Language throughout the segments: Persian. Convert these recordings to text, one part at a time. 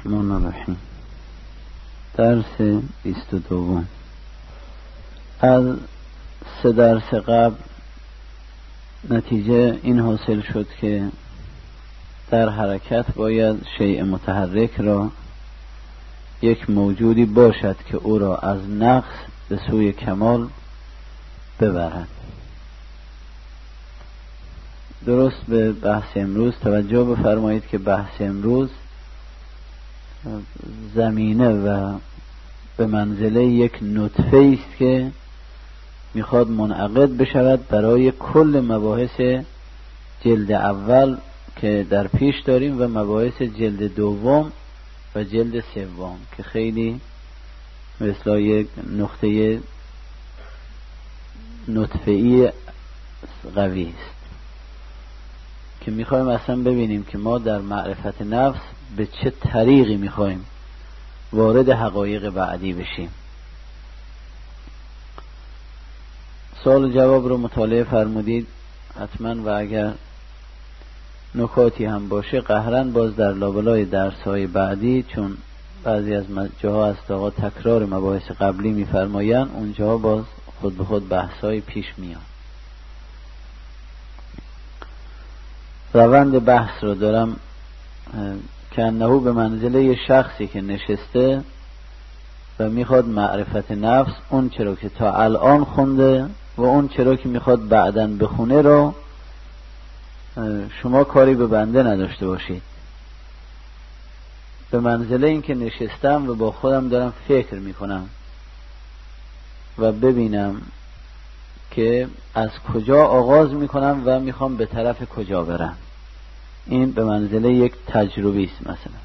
الرحمن الرحیم. درس 22. از 3 درس قبل نتیجه این حاصل شد که در حرکت باید شیء متحرک را یک موجودی باشد که او را از نقص به سوی کمال ببرد. درست به بحث امروز توجه بفرمایید که بحث امروز زمینه و به منزله یک نطفه است که میخواد منعقد بشود برای کل مباحث جلد اول که در پیش داریم و مباحث جلد دوم و جلد سوم که خیلی مثل یک نقطه نطفه‌ای قوی است که میخوایم اصلا ببینیم که ما در معرفت نفس به چه طریقی میخوایم وارد حقایق بعدی بشیم. سوال و جواب رو مطالعه فرمودید حتما و اگر نکاتی هم باشه قهرن باز در لابلای درس‌های بعدی، چون بعضی از جاها است آقا تکرار مباحث قبلی میفرمایند، اونجا باز خود به خود بحث‌های پیش میاد. روند بحث رو دارم که انه به منزله شخصی که نشسته و میخواد معرفت نفس، اون چرا که تا الان خونده و اون چرا که میخواد بعداً بخونه رو شما کاری به بنده نداشته باشید. به منزله این که نشستم و با خودم دارم فکر میکنم و ببینم که از کجا آغاز میکنم و میخوام به طرف کجا برم. این به منزله یک تجربی است. مثلا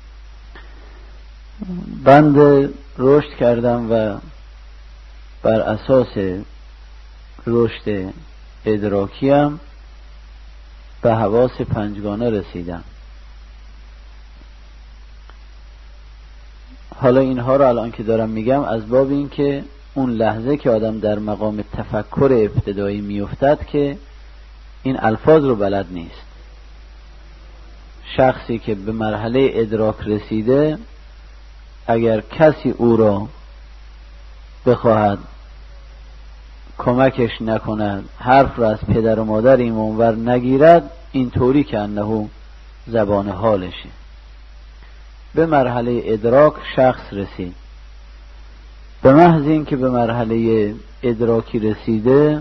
بنده رشد کردم و بر اساس رشد ادراکیم به حواس پنجگانه رسیدم. حالا اینها رو الان که دارم میگم از باب این که اون لحظه که آدم در مقام تفکر ابتدایی میافتد که این الفاظ رو بلد نیست. شخصی که به مرحله ادراک رسیده اگر کسی او را بخواهد کمکش نکند، حرف را از پدر و مادر این منور نگیرد، این طوری که انه زبان حالشه. به مرحله ادراک شخص رسید، به محض این که به مرحله ادراکی رسیده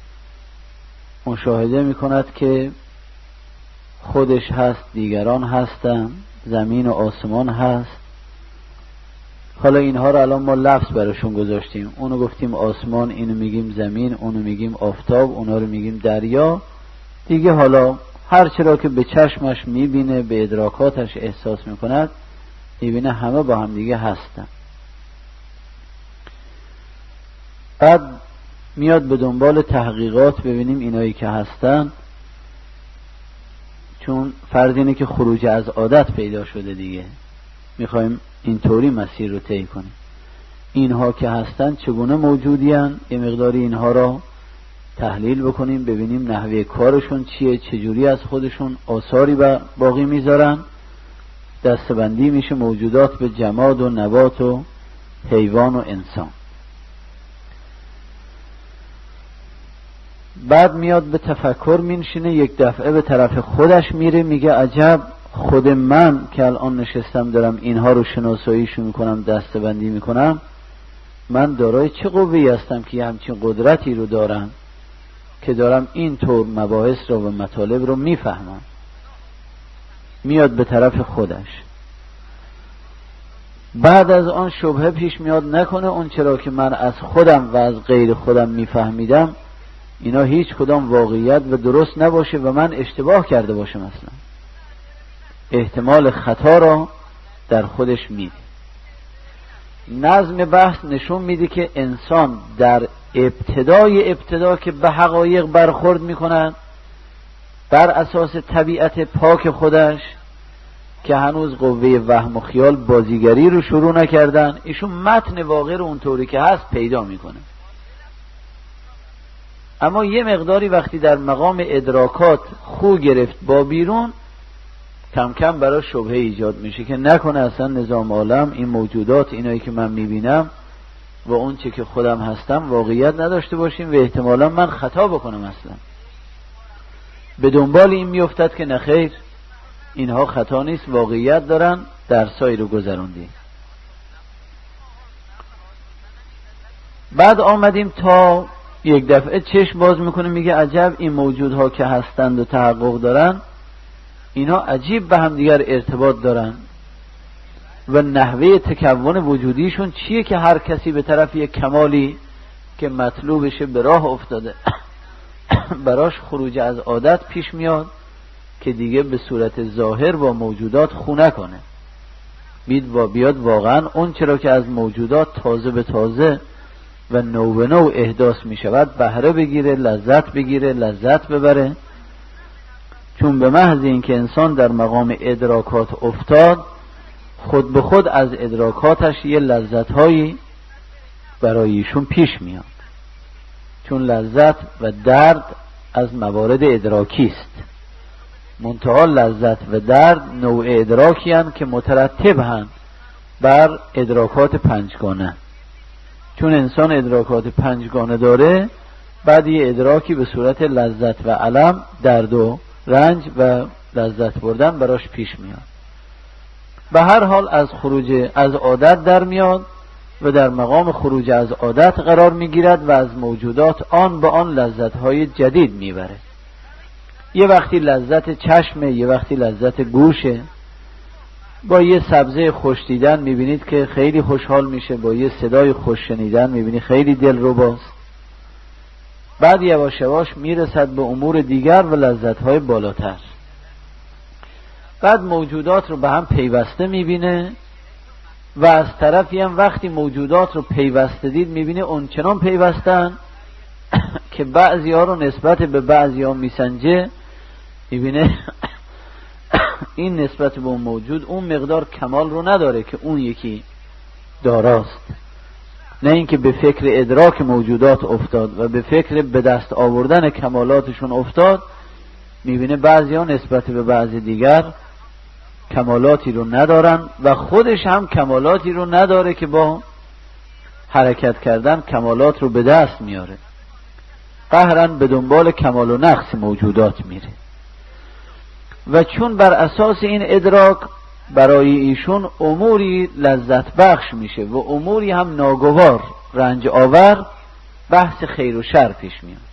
مشاهده میکند که خودش هست، دیگران هستن، زمین و آسمان هست. حالا اینها رو الان ما لفظ براشون گذاشتیم، اونو گفتیم آسمان، اینو میگیم زمین، اونو میگیم آفتاب، اونا رو میگیم دریا. دیگه حالا هر چرا که به چشمش میبینه، به ادراکاتش احساس میکند، میبینه همه با هم دیگه هستن. بعد میاد به دنبال تحقیقات ببینیم اینایی که هستن، چون فرض اینه که خروج از عادت پیدا شده دیگه، میخوایم اینطوری مسیر رو طی کنیم. اینها که هستن چگونه موجودین، یه مقداری اینها را تحلیل بکنیم، ببینیم نحوه کارشون چیه، چجوری از خودشون آثاری باقی میذارن. دستبندی میشه موجودات به جماد و نبات و حیوان و انسان. بعد میاد به تفکر مینشینه، یک دفعه به طرف خودش میره، میگه عجب، خود من که الان نشستم دارم اینها رو شناساییشو میکنم، دستبندی میکنم، من دارای چه قوی هستم که همچین قدرتی رو دارم که دارم اینطور مباحث رو و مطالب رو میفهمم. میاد به طرف خودش. بعد از آن شبهه پیش میاد نکنه اون چرا که من از خودم و از غیر خودم میفهمیدم اینا هیچ کدام واقعیت و درست نباشه و من اشتباه کرده باشم. اصلا احتمال خطا را در خودش میده. نظم بحث نشون میده که انسان در ابتدا که به حقایق برخورد میکنن بر اساس طبیعت پاک خودش که هنوز قوه وهم و خیال بازیگری رو شروع نکردن، ایشون متن واقع رو اونطوری که هست پیدا میکنه. اما یه مقداری وقتی در مقام ادراکات خو گرفت با بیرون، کم کم برای شبهه ایجاد میشه که نکنه اصلا نظام عالم، این موجودات، اینایی که من میبینم و اون چه که خودم هستم واقعیت نداشته باشیم و احتمالا من خطا بکنم. اصلا به دنبال این میافتد که نخیر، اینها خطا نیست، واقعیت دارن، درسایی رو گذروندیم. بعد آمدیم تا یک دفعه چشم باز میکنه، میگه عجب این موجودها که هستند و تحقق دارن، اینا عجیب به هم دیگر ارتباط دارن و نحوه تکون وجودیشون چیه که هر کسی به طرف یک کمالی که مطلوبشه به راه افتاده براش خروج از عادت پیش میاد که دیگه به صورت ظاهر با موجودات خو نکنه، بیاد واقعا اون چرا که از موجودات تازه به تازه و نو به نو احداث می شود بهره بگیره، لذت بگیره، لذت ببره. چون به محض این که انسان در مقام ادراکات افتاد، خود به خود از ادراکاتش یه لذت‌هایی برای ایشون پیش میاد، چون لذت و درد از موارد ادراکی است. منتها لذت و درد نوع ادراکی هستند که مترتب هستند بر ادراکات پنجگانه. چون انسان ادراکات پنجگانه داره، بعد یه ادراکی به صورت لذت و علم، درد و رنج و لذت بردن براش پیش میاد. به هر حال از خروج از عادت در میاد و در مقام خروج از عادت قرار میگیرد و از موجودات آن به آن لذت‌های جدید میبره. یه وقتی لذت چشمه، یه وقتی لذت گوشه. با یه سبزه خوش دیدن میبینید که خیلی خوشحال میشه، با یه صدای خوش شنیدن میبینید خیلی دلرباست. بعد یواش یواش میرسد به امور دیگر و لذت‌های بالاتر. بعد موجودات رو به هم پیوسته میبینه و از طرفی هم وقتی موجودات رو پیوسته دید میبینه اونچنان پیوستن که بعضی ها رو نسبت به بعضی ها میسنجه، میبینه این نسبت به اون موجود اون مقدار کمال رو نداره که اون یکی داراست. نه اینکه به فکر ادراک موجودات افتاد و به فکر به دست آوردن کمالاتشون افتاد، میبینه بعضی ها نسبت به بعضی دیگر کمالاتی رو ندارن و خودش هم کمالاتی رو نداره که با حرکت کردن کمالات رو به دست میاره. قهرن به دنبال کمال و نقص موجودات میره و چون بر اساس این ادراک برای ایشون اموری لذت بخش میشه و اموری هم ناگوار رنج آور، بحث خیر و شر پیش میاد.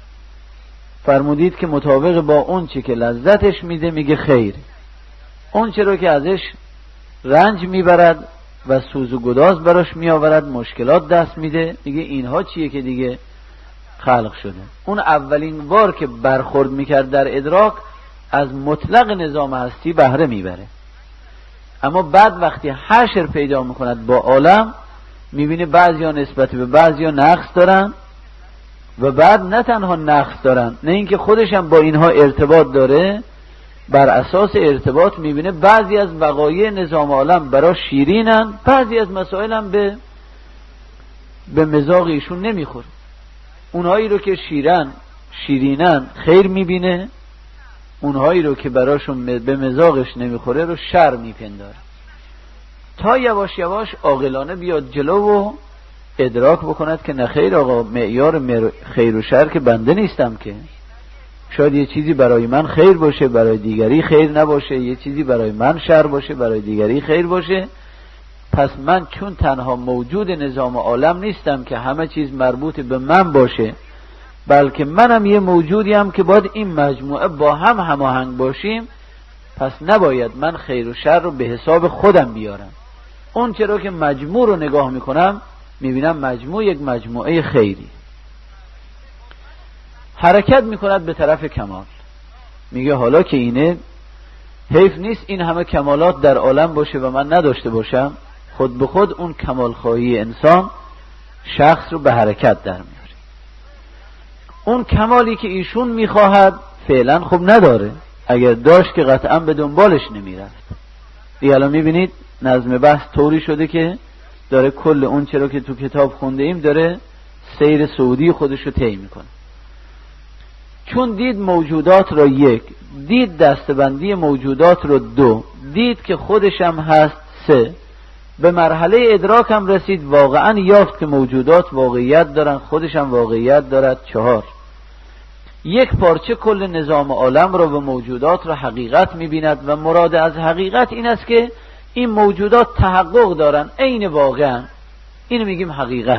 فرمودید که مطابق با اون چی که لذتش میده میگه خیر، اون چی رو که ازش رنج میبرد و سوز و گداز براش میآورد، مشکلات دست میده، میگه اینها چیه که دیگه خلق شده. اون اولین بار که برخورد میکرد در ادراک از مطلق نظام هستی بهره میبره، اما بعد وقتی حشر پیدا میکند با عالم میبینه بعضی ها نسبت به بعضی ها نقص دارن و بعد نه تنها نقص دارن، نه اینکه خودش هم با اینها ارتباط داره، بر اساس ارتباط میبینه بعضی از وقایع نظام عالم برای شیرینن، بعضی از مسائل هم به مذاق ایشون نمیخوره. اونهایی رو که شیرینن خیر میبینه، اونهایی رو که براشون به مذاقش نمیخوره رو شر میپنداره، تا یواش یواش عاقلانه بیاد جلو و ادراک بکند که نه خیر آقا، معیار خیر و شر که بنده نیستم که. شاید یه چیزی برای من خیر باشه برای دیگری خیر نباشه، یه چیزی برای من شر باشه برای دیگری خیر باشه. پس من چون تنها موجود نظام عالم نیستم که همه چیز مربوط به من باشه، بلکه منم یه موجودیم که باید این مجموعه با هم هماهنگ باشیم، پس نباید من خیر و شر رو به حساب خودم بیارم. اون چرا که مجموع رو نگاه میکنم میبینم مجموع یک مجموعه خیری. حرکت میکند به طرف کمال، میگه حالا که اینه حیف نیست این همه کمالات در عالم باشه و من نداشته باشم. خود به خود اون کمال خواهی انسان شخص رو به حرکت در میاره. اون کمالی که ایشون میخواهد فعلا خب نداره، اگر داشت که قطعا به دنبالش نمیرفت. دیگه الان میبینید نظم بحث طوری شده که داره کل اون چرا که تو کتاب خونده ایم داره سیر سعودی خودش رو طی میکنه. چون دید موجودات را یک، دید دستبندی موجودات را دو، دید که خودش هم هست سه، به مرحله ادراک هم رسید، واقعا یافت که موجودات واقعیت دارن، خودش هم واقعیت دارد چهار. یک پارچه کل نظام عالم را و موجودات را حقیقت می‌بیند و مراد از حقیقت این است که این موجودات تحقق دارن عین واقعا، اینو میگیم حقیقت.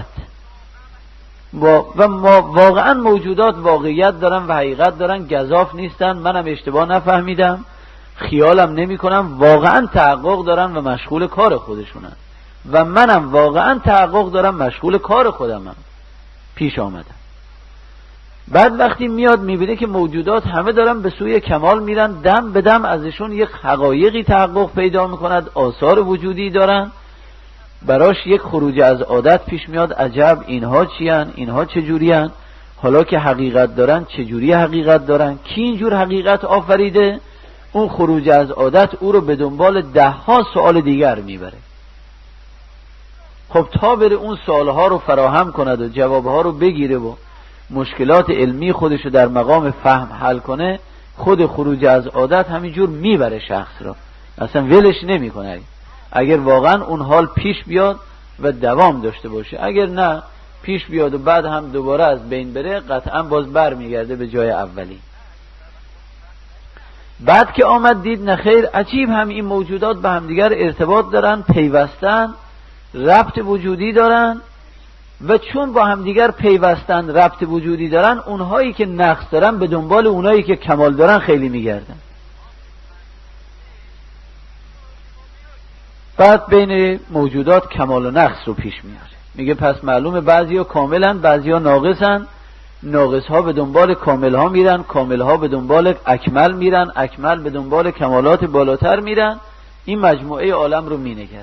و ما واقعا موجودات واقعیت دارن و حقیقت دارن، گزاف نیستن، منم اشتباه نفهمیدم، خیالم نمی کنم، واقعا تحقق دارن و مشغول کار خودشونن و منم واقعا تحقق دارم مشغول کار خودمم پیش آمدم. بعد وقتی میاد میبینه که موجودات همه دارن به سوی کمال میرن، دم به دم ازشون یک حقایقی تحقق پیدا میکند، آثار وجودی دارن، براش یک خروج از عادت پیش میاد، عجب اینها چیان، اینها چجوریان، حالا که حقیقت دارن چجوری حقیقت دارن، کی اینجور حقیقت آفریده؟ اون خروج از عادت او رو به دنبال 10 سوال دیگر میبره. خب تا بره اون سوالها رو فراهم کند و جوابها رو بگیره و مشکلات علمی خودش رو در مقام فهم حل کنه، خود خروج از عادت همینجور میبره شخص رو، اصلا ولش نمی کنه اگر واقعا اون حال پیش بیاد و دوام داشته باشه. اگر نه پیش بیاد و بعد هم دوباره از بین بره، قطعا باز بر میگرده به جای اولی. بعد که آمد دید نخیر، عجیب هم این موجودات به هم دیگر ارتباط دارن، پیوستن، ربط وجودی دارن و چون با هم دیگر پیوستن، ربط وجودی دارن، اونهایی که نقص دارن به دنبال اونهایی که کمال دارن خیلی میگردن. بعد بین موجودات کمال و نقص رو پیش میاره، میگه پس معلومه بعضی ها کاملن، بعضی ها ناقصن، ناقص ها به دنبال کامل ها میرن، کامل ها به دنبال اکمل میرن، اکمل به دنبال کمالات بالاتر میرن، این مجموعه عالم رو مینگره.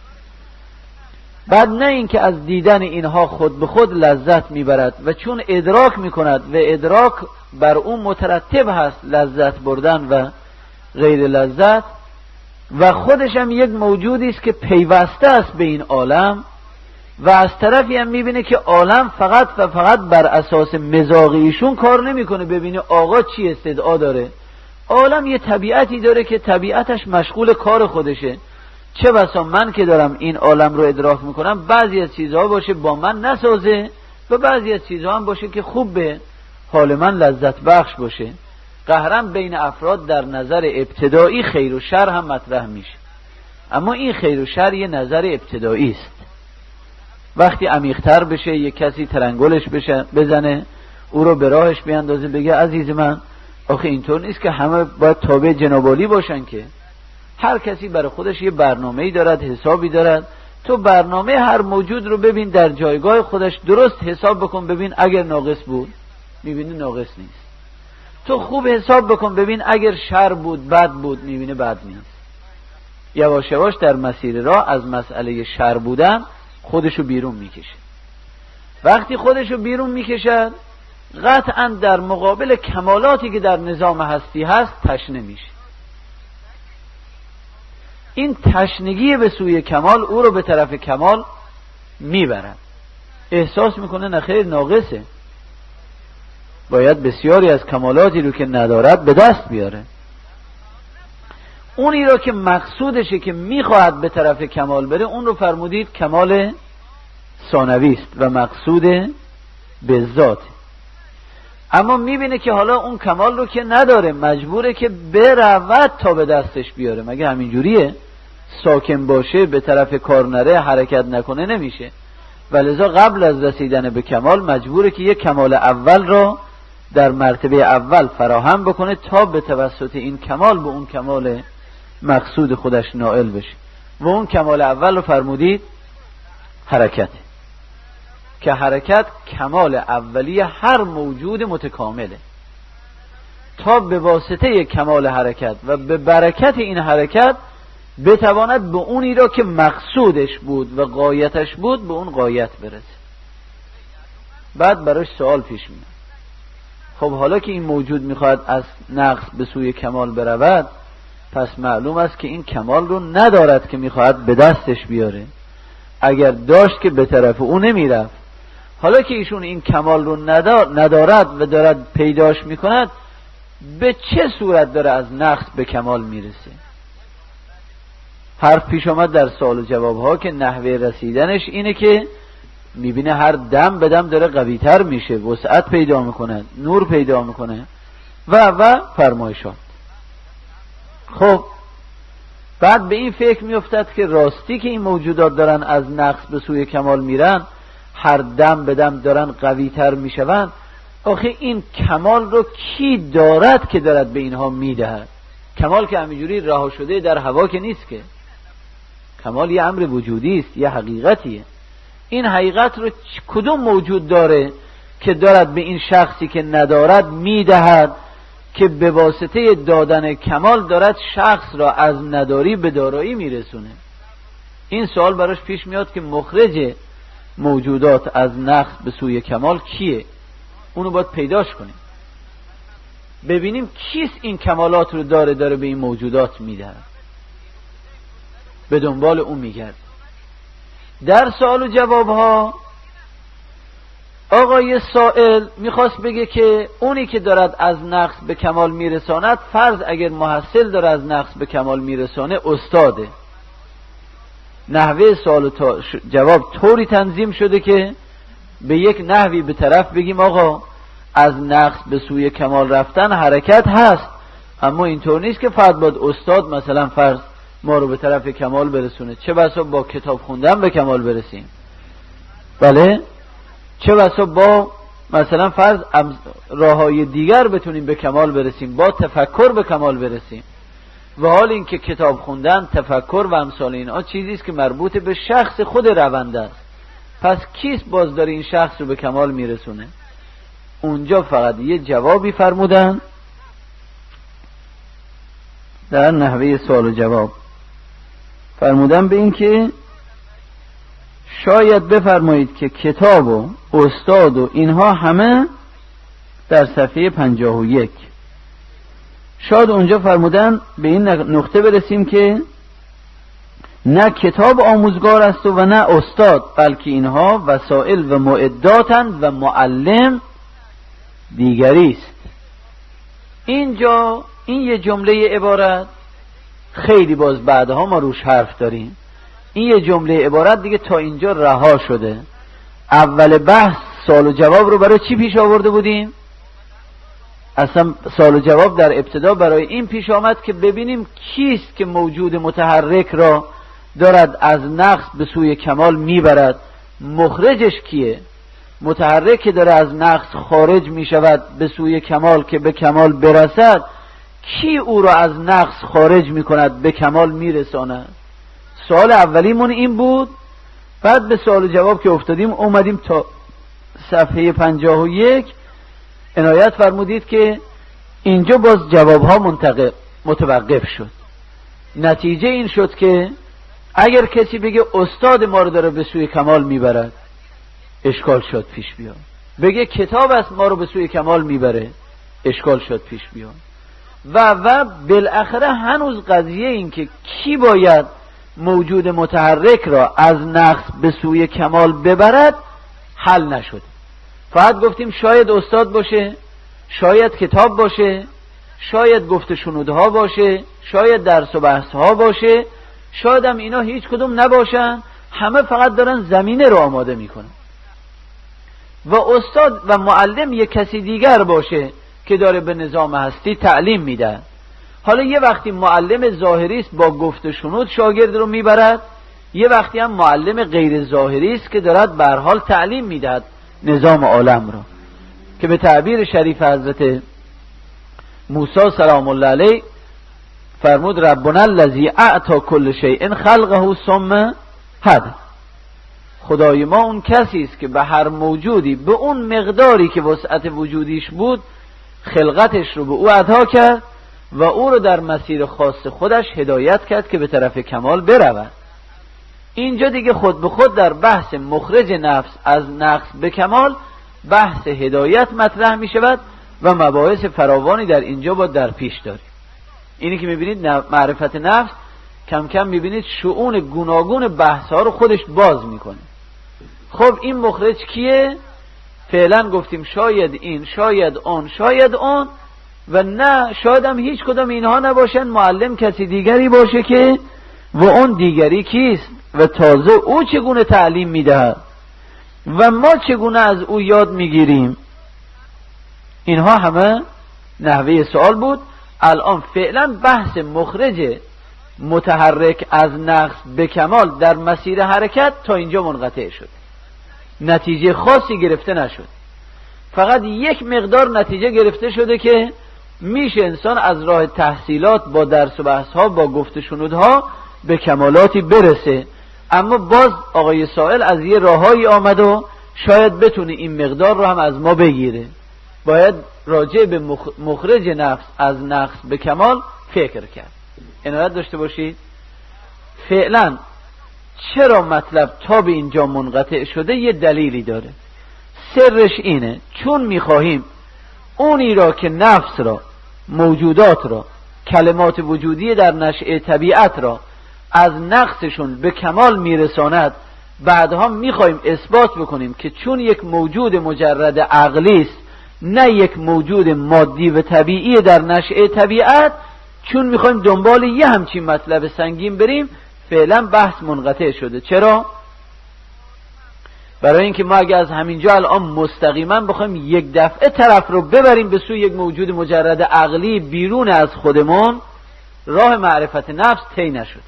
بعد نه اینکه از دیدن اینها خود به خود لذت میبرد و چون ادراک میکند و ادراک بر اون مترتب هست لذت بردن و غیر لذت، و خودش هم یک موجودی است که پیوسته است به این عالم و از طرفی هم میبینه که عالم فقط و فقط بر اساس مزاج ایشون کار نمیکنه، ببینه آقا چی استدعا داره. عالم یه طبیعتی داره که طبیعتش مشغول کار خودشه. چه بسا من که دارم این عالم رو ادراک میکنم، بعضی از چیزها باشه با من نسازه و بعضی از چیزها هم باشه که خوب به حال من لذت بخش باشه. قهرا بین افراد در نظر ابتدایی خیر و شر هم مطرح میشه، اما این خیر و شر یه نظر ابتدایی است. وقتی عمیق‌تر بشه، یک کسی ترنگلش بزنه، او رو به راهش بیاندازه، بگه عزیز من آخه اینطور نیست که همه باید تابع جناب عالی باشن، که هر کسی برای خودش یه برنامه‌ای دارد، حسابی دارد. تو برنامه هر موجود رو ببین در جایگاه خودش، درست حساب بکن ببین اگر ناقص بود میبینی ناقص نیست. تو خوب حساب بکن ببین اگر شر بود بد بود میبینی بد نیست. یواش یواش در مسیر راه از مسئله شر بودن خودشو بیرون میکشه. وقتی خودشو بیرون میکشد، قطعا در مقابل کمالاتی که در نظام هستی هست تشنه میشه. این تشنگی به سوی کمال او رو به طرف کمال میبرد. احساس میکنه نخیر ناقصه، باید بسیاری از کمالاتی رو که ندارد به دست بیاره. اونی رو که مقصودشه که میخواهد به طرف کمال بره، اون رو فرمودید کمال ثانوی است و مقصود به ذات. اما میبینه که حالا اون کمال رو که نداره، مجبوره که برود تا به دستش بیاره. مگه همینجوریه؟ ساکن باشه به طرف کار نره، حرکت نکنه نمیشه. ولذا قبل از رسیدن به کمال مجبوره که یک کمال اول را در مرتبه اول فراهم بکنه تا به توسط این کمال به اون کمال مقصود خودش نائل بشه. و اون کمال اول رو فرمودید حرکت، که حرکت کمال اولی هر موجود متکامله. تا به واسطه کمال حرکت و به برکت این حرکت بتواند به اونی را که مقصودش بود و غایتش بود به اون غایت برسه. بعد براش سوال پیش میاد، خب حالا که این موجود میخواد از نقص به سوی کمال برود، پس معلوم است که این کمال رو ندارد که میخواد به دستش بیاره. اگر داشت که به طرف او نمیرفت. حالا که ایشون این کمال رو ندارد و دارد پیداش میکند، به چه صورت داره از نقص به کمال میرسه؟ حرف پیش آمد در سوال و جواب ها که نحوه رسیدنش اینه که میبینه هر دم به دم داره قویتر میشه، وسعت پیدا میکنه، نور پیدا میکنه و فرمایشات. خب بعد به این فکر میافتد که راستی که این موجودات دارن از نقص به سوی کمال میرن، هر دم به دم دارن قویتر میشون، آخه این کمال رو کی دارد که دارد به اینها میدهد؟ کمال که همینجوری رها شده در هوا که نیست، که کمال یه امر وجودی است، یه حقیقتیه. این حقیقت رو کدوم موجود داره که دارد به این شخصی که ندارد میدهد، که به واسطه دادن کمال دارد شخص را از نداری به دارایی میرسونه؟ این سوال براش پیش میاد که مخرج موجودات از نقص به سوی کمال کیه؟ اونو باید پیداش کنیم، ببینیم کیست این کمالات رو داره به این موجودات میدهد، به دنبال اون میگرد. در سوال و جواب ها آقای سائل میخواست بگه که اونی که دارد از نقص به کمال میرساند، فرض اگر محصل داره از نقص به کمال میرسانه، استاده. نحوه سوال و جواب طوری تنظیم شده که به یک نحوی به طرف بگیم آقا از نقص به سوی کمال رفتن حرکت هست، اما اینطور نیست که فرد باید استاد مثلا فرض ما رو به طرف کمال برسونه. چه بسا با کتاب خوندن به کمال برسیم، بله، چه بسا با مثلا فرض راههای دیگر بتونیم به کمال برسیم، با تفکر به کمال برسیم. و حال این که کتاب خوندن، تفکر و امثال اینا چیزی است که مربوط به شخص خود رونده است. پس کیست باز داره این شخص رو به کمال میرسونه؟ اونجا فقط یه جوابی فرمودن در نحوه سوال و جواب، فرمودن به این که شاید بفرمایید که کتاب و استاد و اینها همه در صفحه 51. شاید اونجا فرمودن به این نقطه برسیم که نه کتاب آموزگار است و نه استاد، بلکه اینها وسائل و معداتند و معلم دیگری است. اینجا این یه جمله عبارت خیلی باز بعدها ما روش حرف داریم. این یه جمله عبارت دیگه تا اینجا رها شده. اول بحث سوال و جواب رو برای چی پیش آورده بودیم؟ اصلا سوال و جواب در ابتدا برای این پیش آمد که ببینیم کیست که موجود متحرک را دارد از نقص به سوی کمال میبرد، مخرجش کیه؟ متحرک که داره از نقص خارج میشود به سوی کمال که به کمال برسد، کی او را از نقص خارج میکند به کمال میرساند؟ سوال اولیمون این بود. بعد به سوال و جواب که افتادیم اومدیم تا صفحه 51 عنایت فرمودید که اینجا باز جوابها متوقف شد. نتیجه این شد که اگر کسی بگه استاد ما رو داره به سوی کمال میبرد، اشکال شد پیش بیاد. بگه کتاب است ما رو به سوی کمال میبره، اشکال شد پیش بیاد. و بالاخره هنوز قضیه این که کی باید موجود متحرک را از نقص به سوی کمال ببرد حل نشد. فقط گفتیم شاید استاد باشه، شاید کتاب باشه، شاید گفت شنودها باشه، شاید درس و بحث ها باشه، شاید هم اینا هیچ کدوم نباشن، همه فقط دارن زمینه رو آماده میکنن. و استاد و معلم یک کسی دیگر باشه که داره به نظام هستی تعلیم میده. حالا یه وقتی معلم ظاهری است با گفت شنود شاگرد رو میبرد، یه وقتی هم معلم غیر ظاهری است که دارد به هر حال تعلیم میدهد نظام عالم را، که به تعبیر شریف حضرت موسی سلام الله علیه فرمود ربنا الذی اعطی کل شیء خلقه ثم هدی. خدای ما اون کسی است که به هر موجودی به اون مقداری که وسعت وجودیش بود خلقتش رو به او عطا کرد و او رو در مسیر خاص خودش هدایت کرد که به طرف کمال برود. اینجا دیگه خود به خود در بحث مخرج نفس از نقص به کمال بحث هدایت مطرح می شود و مباحث فراوانی در اینجا با در پیش داریم. اینی که میبینید معرفت نفس کم کم میبینید شؤون گوناگون بحث ها رو خودش باز میکنه. خب این مخرج کیه؟ فعلا گفتیم شاید این، شاید اون، شاید اون، و نه شاید هم هیچ کدام اینها نباشن، معلم کسی دیگری باشه که و اون دیگری کیست و تازه او چگونه تعلیم میدهد و ما چگونه از او یاد میگیریم. اینها همه نحوه سوال بود. الان فعلا بحث مخرج متحرک از نقص به کمال در مسیر حرکت تا اینجا منقطع شد، نتیجه خاصی گرفته نشد، فقط یک مقدار نتیجه گرفته شده که میشه انسان از راه تحصیلات با درس و بحث ها با گفت شنودها به کمالاتی برسه. اما باز آقای سائل از یه راههایی آمد و شاید بتونه این مقدار رو هم از ما بگیره. باید راجع به مخرج نفس از نقص به کمال فکر کرد. عنایت داشته باشید. فعلا چرا مطلب تا به اینجا منقطع شده یه دلیلی داره. سرش اینه چون میخواهیم اونی را که نفس را، موجودات را، کلمات وجودی در نشأه طبیعت را از نقصشون به کمال میرساند، بعدها میخواهیم اثبات بکنیم که چون یک موجود مجرد عقلی است نه یک موجود مادی و طبیعی در نشأه طبیعت، چون میخوایم دنبال یه همچین مطلب سنگین بریم، فعلا بحث منقطع شده. چرا؟ برای اینکه ما اگه از همینجا الان مستقیما بخوایم یک دفعه طرف رو ببریم به سوی یک موجود مجرد عقلی بیرون از خودمون، راه معرفت نفس طی نشده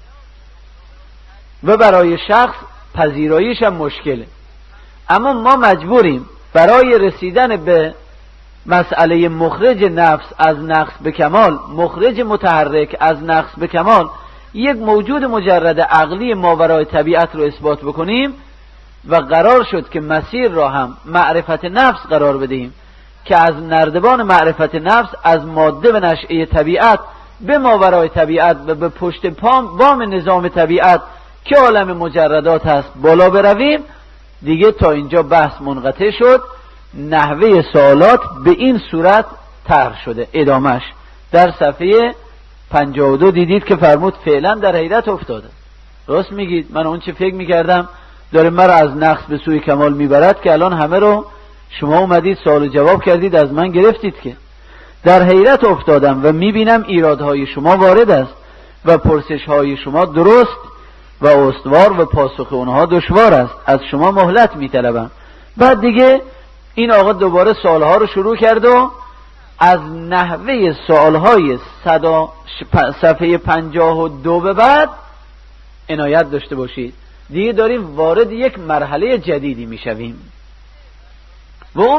و برای شخص پذیراییش هم مشکله. اما ما مجبوریم برای رسیدن به مسئله مخرج نفس از نقص به کمال، مخرج متحرک از نقص به کمال، یک موجود مجرد عقلی ماورای طبیعت رو اثبات بکنیم و قرار شد که مسیر را هم معرفت نفس قرار بدهیم که از نردبان معرفت نفس از ماده و نشأه طبیعت به ماورای طبیعت و به پشت بام نظام طبیعت که عالم مجردات هست بالا برویم. دیگه تا اینجا بحث منقطع شد. نحوه سوالات به این صورت طرح شده. ادامش در صفحه 52 دیدید که فرمود فعلا در حیرت افتاده. راست میگید، من اون چه فکر میکردم داره مرا از نقص به سوی کمال میبرد که الان همه رو شما اومدید سوال و جواب کردید از من گرفتید که در حیرت افتادم و میبینم ایرادهای شما وارد است و پرسشهای شما درست و استوار و پاسخ اونها دشوار است. از شما مهلت میطلبم. بعد دیگه این آقا دوباره سوالها رو شروع کرد و از نحوه سوالهای صفحه 52 به بعد عنایت داشته باشید. دیگه داریم وارد یک مرحله جدیدی میشویم و اون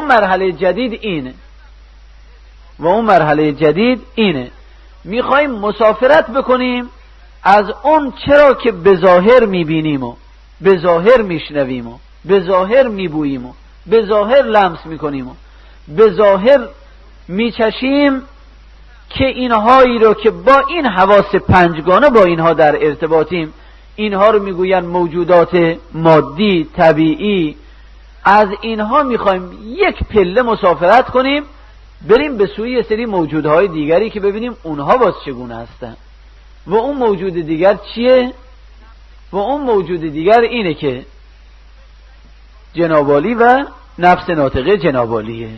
مرحله جدید اینه میخوایم مسافرت بکنیم از اون چرا که به ظاهر میبینیم و به ظاهر میشنویم و به ظاهر میبوییم و به ظاهر لمس میکنیم و به ظاهر میچشیم که اینهایی رو که با این حواس پنجگانه با اینها در ارتباطیم، اینها رو میگوین موجودات مادی طبیعی، از اینها میخوایم یک پله مسافرت کنیم بریم به سوی یه سری موجودهای دیگری که ببینیم اونها باز چگونه هستن. و اون موجود دیگر چیه؟ و اون موجود دیگر اینه که جنابالی و نفس ناطقه جنابالیه.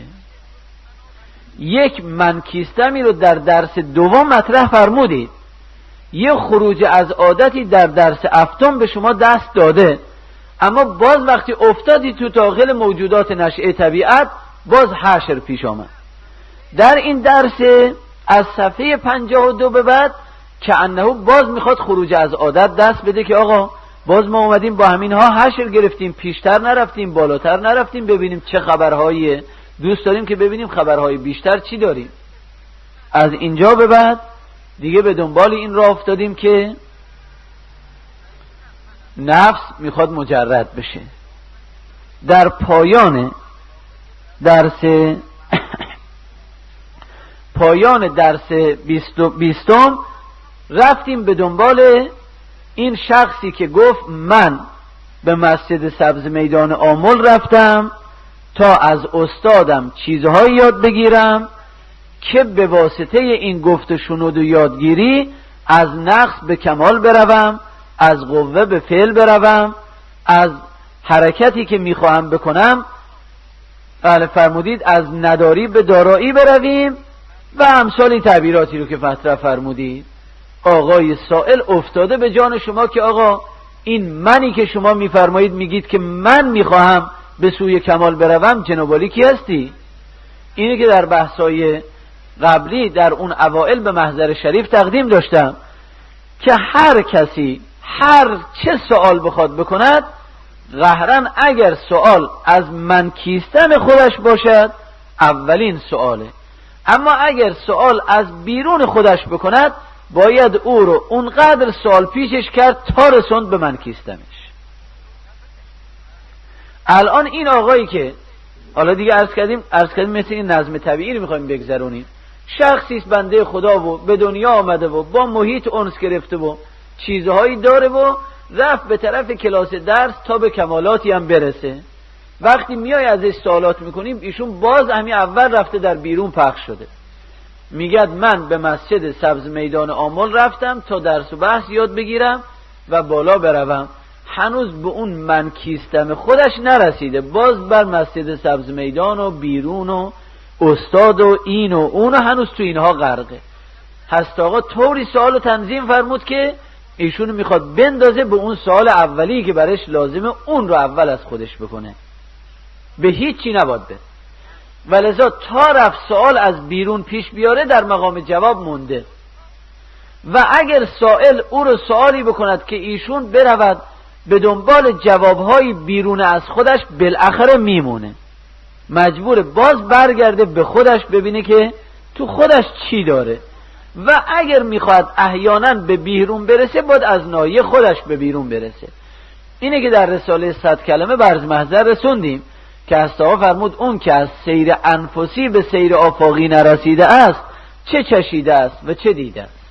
یک منکیستمی رو در درس دوم مطرح فرمودید، یه خروج از عادتی در درس هفتم به شما دست داده، اما باز وقتی افتادی تو داخل موجودات نشأه طبیعت باز حشر پیش آمد. در این درس از صفحه 52 به بعد که انه باز میخواد خروج از عادت دست بده که آقا باز ما اومدیم با همین ها حشر گرفتیم، پیشتر نرفتیم، بالاتر نرفتیم، ببینیم چه خبرهایی دوست داریم که ببینیم خبرهای بیشتر چی داریم. از اینجا به بعد دیگه به دنبال این راه افتادیم که نفس میخواد مجرد بشه. در پایان درس 20 رفتیم به دنبال این شخصی که گفت من به مسجد سبز میدان آمل رفتم تا از استادم چیزهایی یاد بگیرم که به واسطه این گفت و شنود و یادگیری از نقص به کمال بروم، از قوه به فعل بروم، از حرکتی که میخواهم بکنم بله فرمودید از نداری به دارایی برویم و امثال تعبیراتی رو که مطرح فرمودید. آقای سائل افتاده به جان شما که آقا این منی که شما میفرمایید میگید که من میخواهم به سوی کمال بروم، جناب عالی کی هستی؟ اینه که در بحثای قبلی در اون اوائل به محضر شریف تقدیم داشتم که هر کسی هر چه سوال بخواد بکند، قهرن اگر سوال از من کیستن خودش باشد اولین سواله، اما اگر سوال از بیرون خودش بکند باید او رو اونقدر سوال پیشش کرد تا رسوند به من کیستنش. الان این آقایی که حالا دیگه عرض کردیم مثل این نظم طبیعی رو میخوایم بگذرونیم، شخصیست بنده خدا و به دنیا آمده و با محیط انس گرفته و چیزهایی داره و رفت به طرف کلاس درس تا به کمالاتی هم برسه. وقتی میای ازش سوالات میکنیم ایشون باز همین اول رفته در بیرون پخش شده، میگد من به مسجد سبز میدان آمل رفتم تا درس و بحث یاد بگیرم و بالا بروم، هنوز به اون من کیستم خودش نرسیده، باز بر مسجد سبز میدان و بیرون و استاد و این و اون و هنوز تو اینها غرقه. هست آقا طوری سوال تنظیم فرمود که ایشون میخواد بندازه به اون سوال اولی که برش لازمه اون رو اول از خودش بکنه، به هیچی نباد به. ولذا تا رفت سوال از بیرون پیش بیاره در مقام جواب مونده و اگر سائل او رو سوالی بکند که ایشون برود به دنبال جوابهای بیرون از خودش، بالاخره میمونه، مجبور باز برگرده به خودش ببینه که تو خودش چی داره و اگر میخواد احیانا به بیرون برسه باید از ناحیه خودش به بیرون برسه. اینه که در رساله 100 کلمه برز محضر رسوندیم که هستا فرمود اون که از سیر انفسی به سیر آفاقی نرسیده است چه چشیده است و چه دیده است.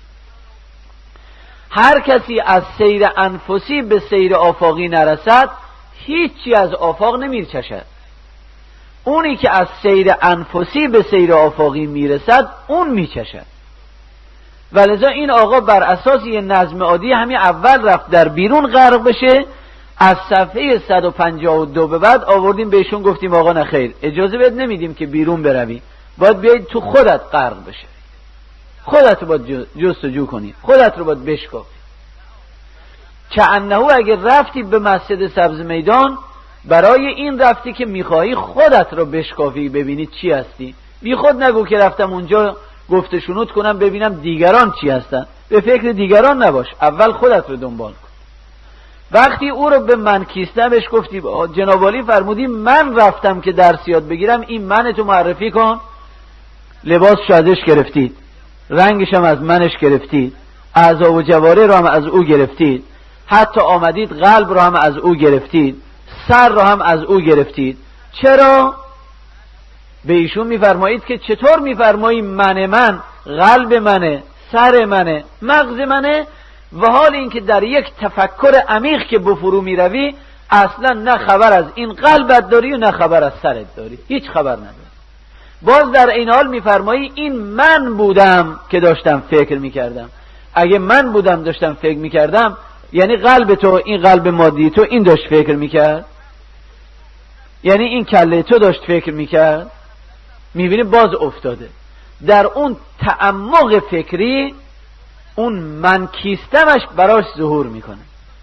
هر کسی از سیر انفسی به سیر آفاقی نرسد هیچی از آفاق نمیر چشد، اونی که از سیر انفسی به سیر آفاقی میرسد اون میچشد. ولذا این آقا بر اساس یه نظم عادی همین اول رفت در بیرون غرق بشه، از صفحه 152 به بعد آوردیم بهشون گفتیم آقا نخیر، اجازه بهت نمیدیم که بیرون بروی، باید بیاید تو خودت غرق بشه، خودت رو باید جستجو کنی، خودت رو باید بشکافی. که انهو اگر رفتی به مسجد سبز میدان برای این رفتی که میخواهی خودت رو بشکافی، ببینی چی هستی. بی خود نگو که رفتم اونجا گفته شنود کنم ببینم دیگران چی هستن، به فکر دیگران نباش، اول خودت رو دنبال کن. وقتی او رو به من کیستم بهش گفتی جناب عالی فرمودی من رفتم که درس یاد بگیرم، این من تو معرفی کن، لباسش ازش گرفتید، رنگش هم از منش گرفتید، اعضا و جواره رو هم از او گرفتید، حتی آمدید قلب رو هم از او گرفتید، سر رو هم از او گرفتید. چرا؟ به ایشون میفرمایید که چطور میفرمایی من قلب منه، سر منه، مغز منه، و حال این که در یک تفکر عمیق که بفرو میروی اصلا نه خبر از این قلبت داری و نه خبر از سرت داری، هیچ خبر نداری. باز در این حال میفرمایی این من بودم که داشتم فکر میکردم. اگه من بودم داشتم فکر میکردم یعنی قلب تو، این قلب مادی تو این داشت فکر میکرد، یعنی این کله تو داشت فکر میکرد. میبینی باز افتاده در اون تعمق فکری، اون من کیستمش براش ظهور میکنه.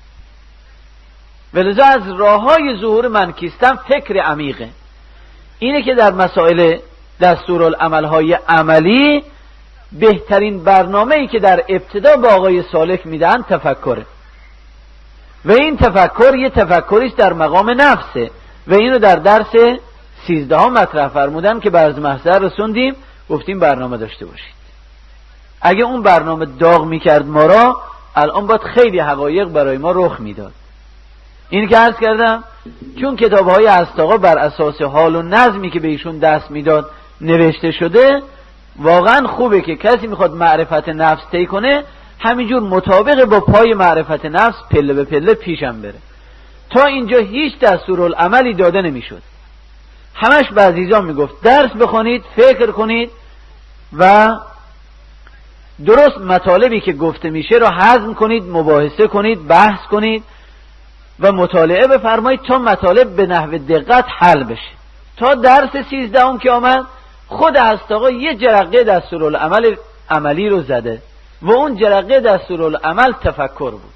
ولذا از راههای ظهور من کیستم فکر عمیقه. اینه که در مسائل دستورالعملهای عملی بهترین برنامه‌ای که در ابتدا با آقای سالک میدن تفکره و این تفکر یه تفکریست در مقام نفسه و اینو در درس 13 مطرح فرمودن که برز محضر رسوندیم، گفتیم برنامه داشته باشید. اگه اون برنامه داغ میکرد ما را الان باید خیلی حقایق برای ما رخ میداد. این که عرض کردم چون کتاب‌های هست‌آقا بر اساس حال و نظمی که به ایشون دست میداد نوشته شده، واقعا خوبه که کسی میخواد معرفت نفس طی کنه همینجور مطابق با پای معرفت نفس پله به پله پیشم بره. تا اینجا هیچ دستورالعملی داده نمیشد، همش به عزیزان میگفت درس بخونید، فکر کنید و درست مطالبی که گفته میشه رو هضم کنید، مباحثه کنید، بحث کنید و مطالعه بفرمایید تا مطالب به نحو دقت حل بشه، تا درس 13 که آمد خود هست آقا یه جرقه دستورالعمل عملی رو زده و اون جرقه دستورالعمل تفکر بود.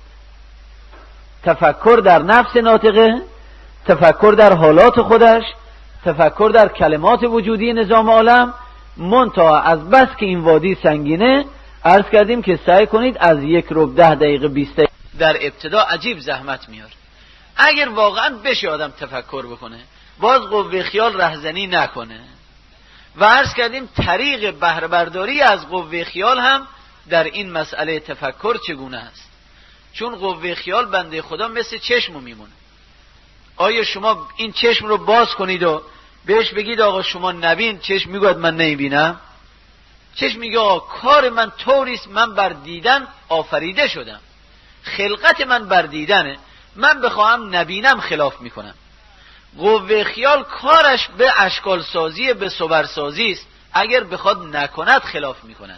تفکر در نفس ناطقه، تفکر در حالات خودش، تفکر در کلمات وجودی نظام عالم. منتها از بس که این وادی سنگینه عرض کردیم که سعی کنید از 1 ربع 10 دقیقه 20 دقیقه در ابتدا عجیب زحمت میاره. اگر واقعا بشه آدم تفکر بکنه باز قوه خیال رهزنی نکنه. و عرض کردیم طریق بهره برداری از قوه خیال هم در این مسئله تفکر چگونه است. چون قوه خیال بنده خدا مثل چشم میمونه. آیا شما این چشم رو باز کنید و بهش بگید آقا شما نبین، چشم میگوید من نمیبینم؟ چشم میگه آقا کار من طوریست، من بر دیدن آفریده شدم، خلقت من بر دیدنه، من بخواهم نبینم خلاف میکنم. قوه خیال کارش به اشکال سازی، به صور سازی است، اگر بخواد نکند خلاف میکند.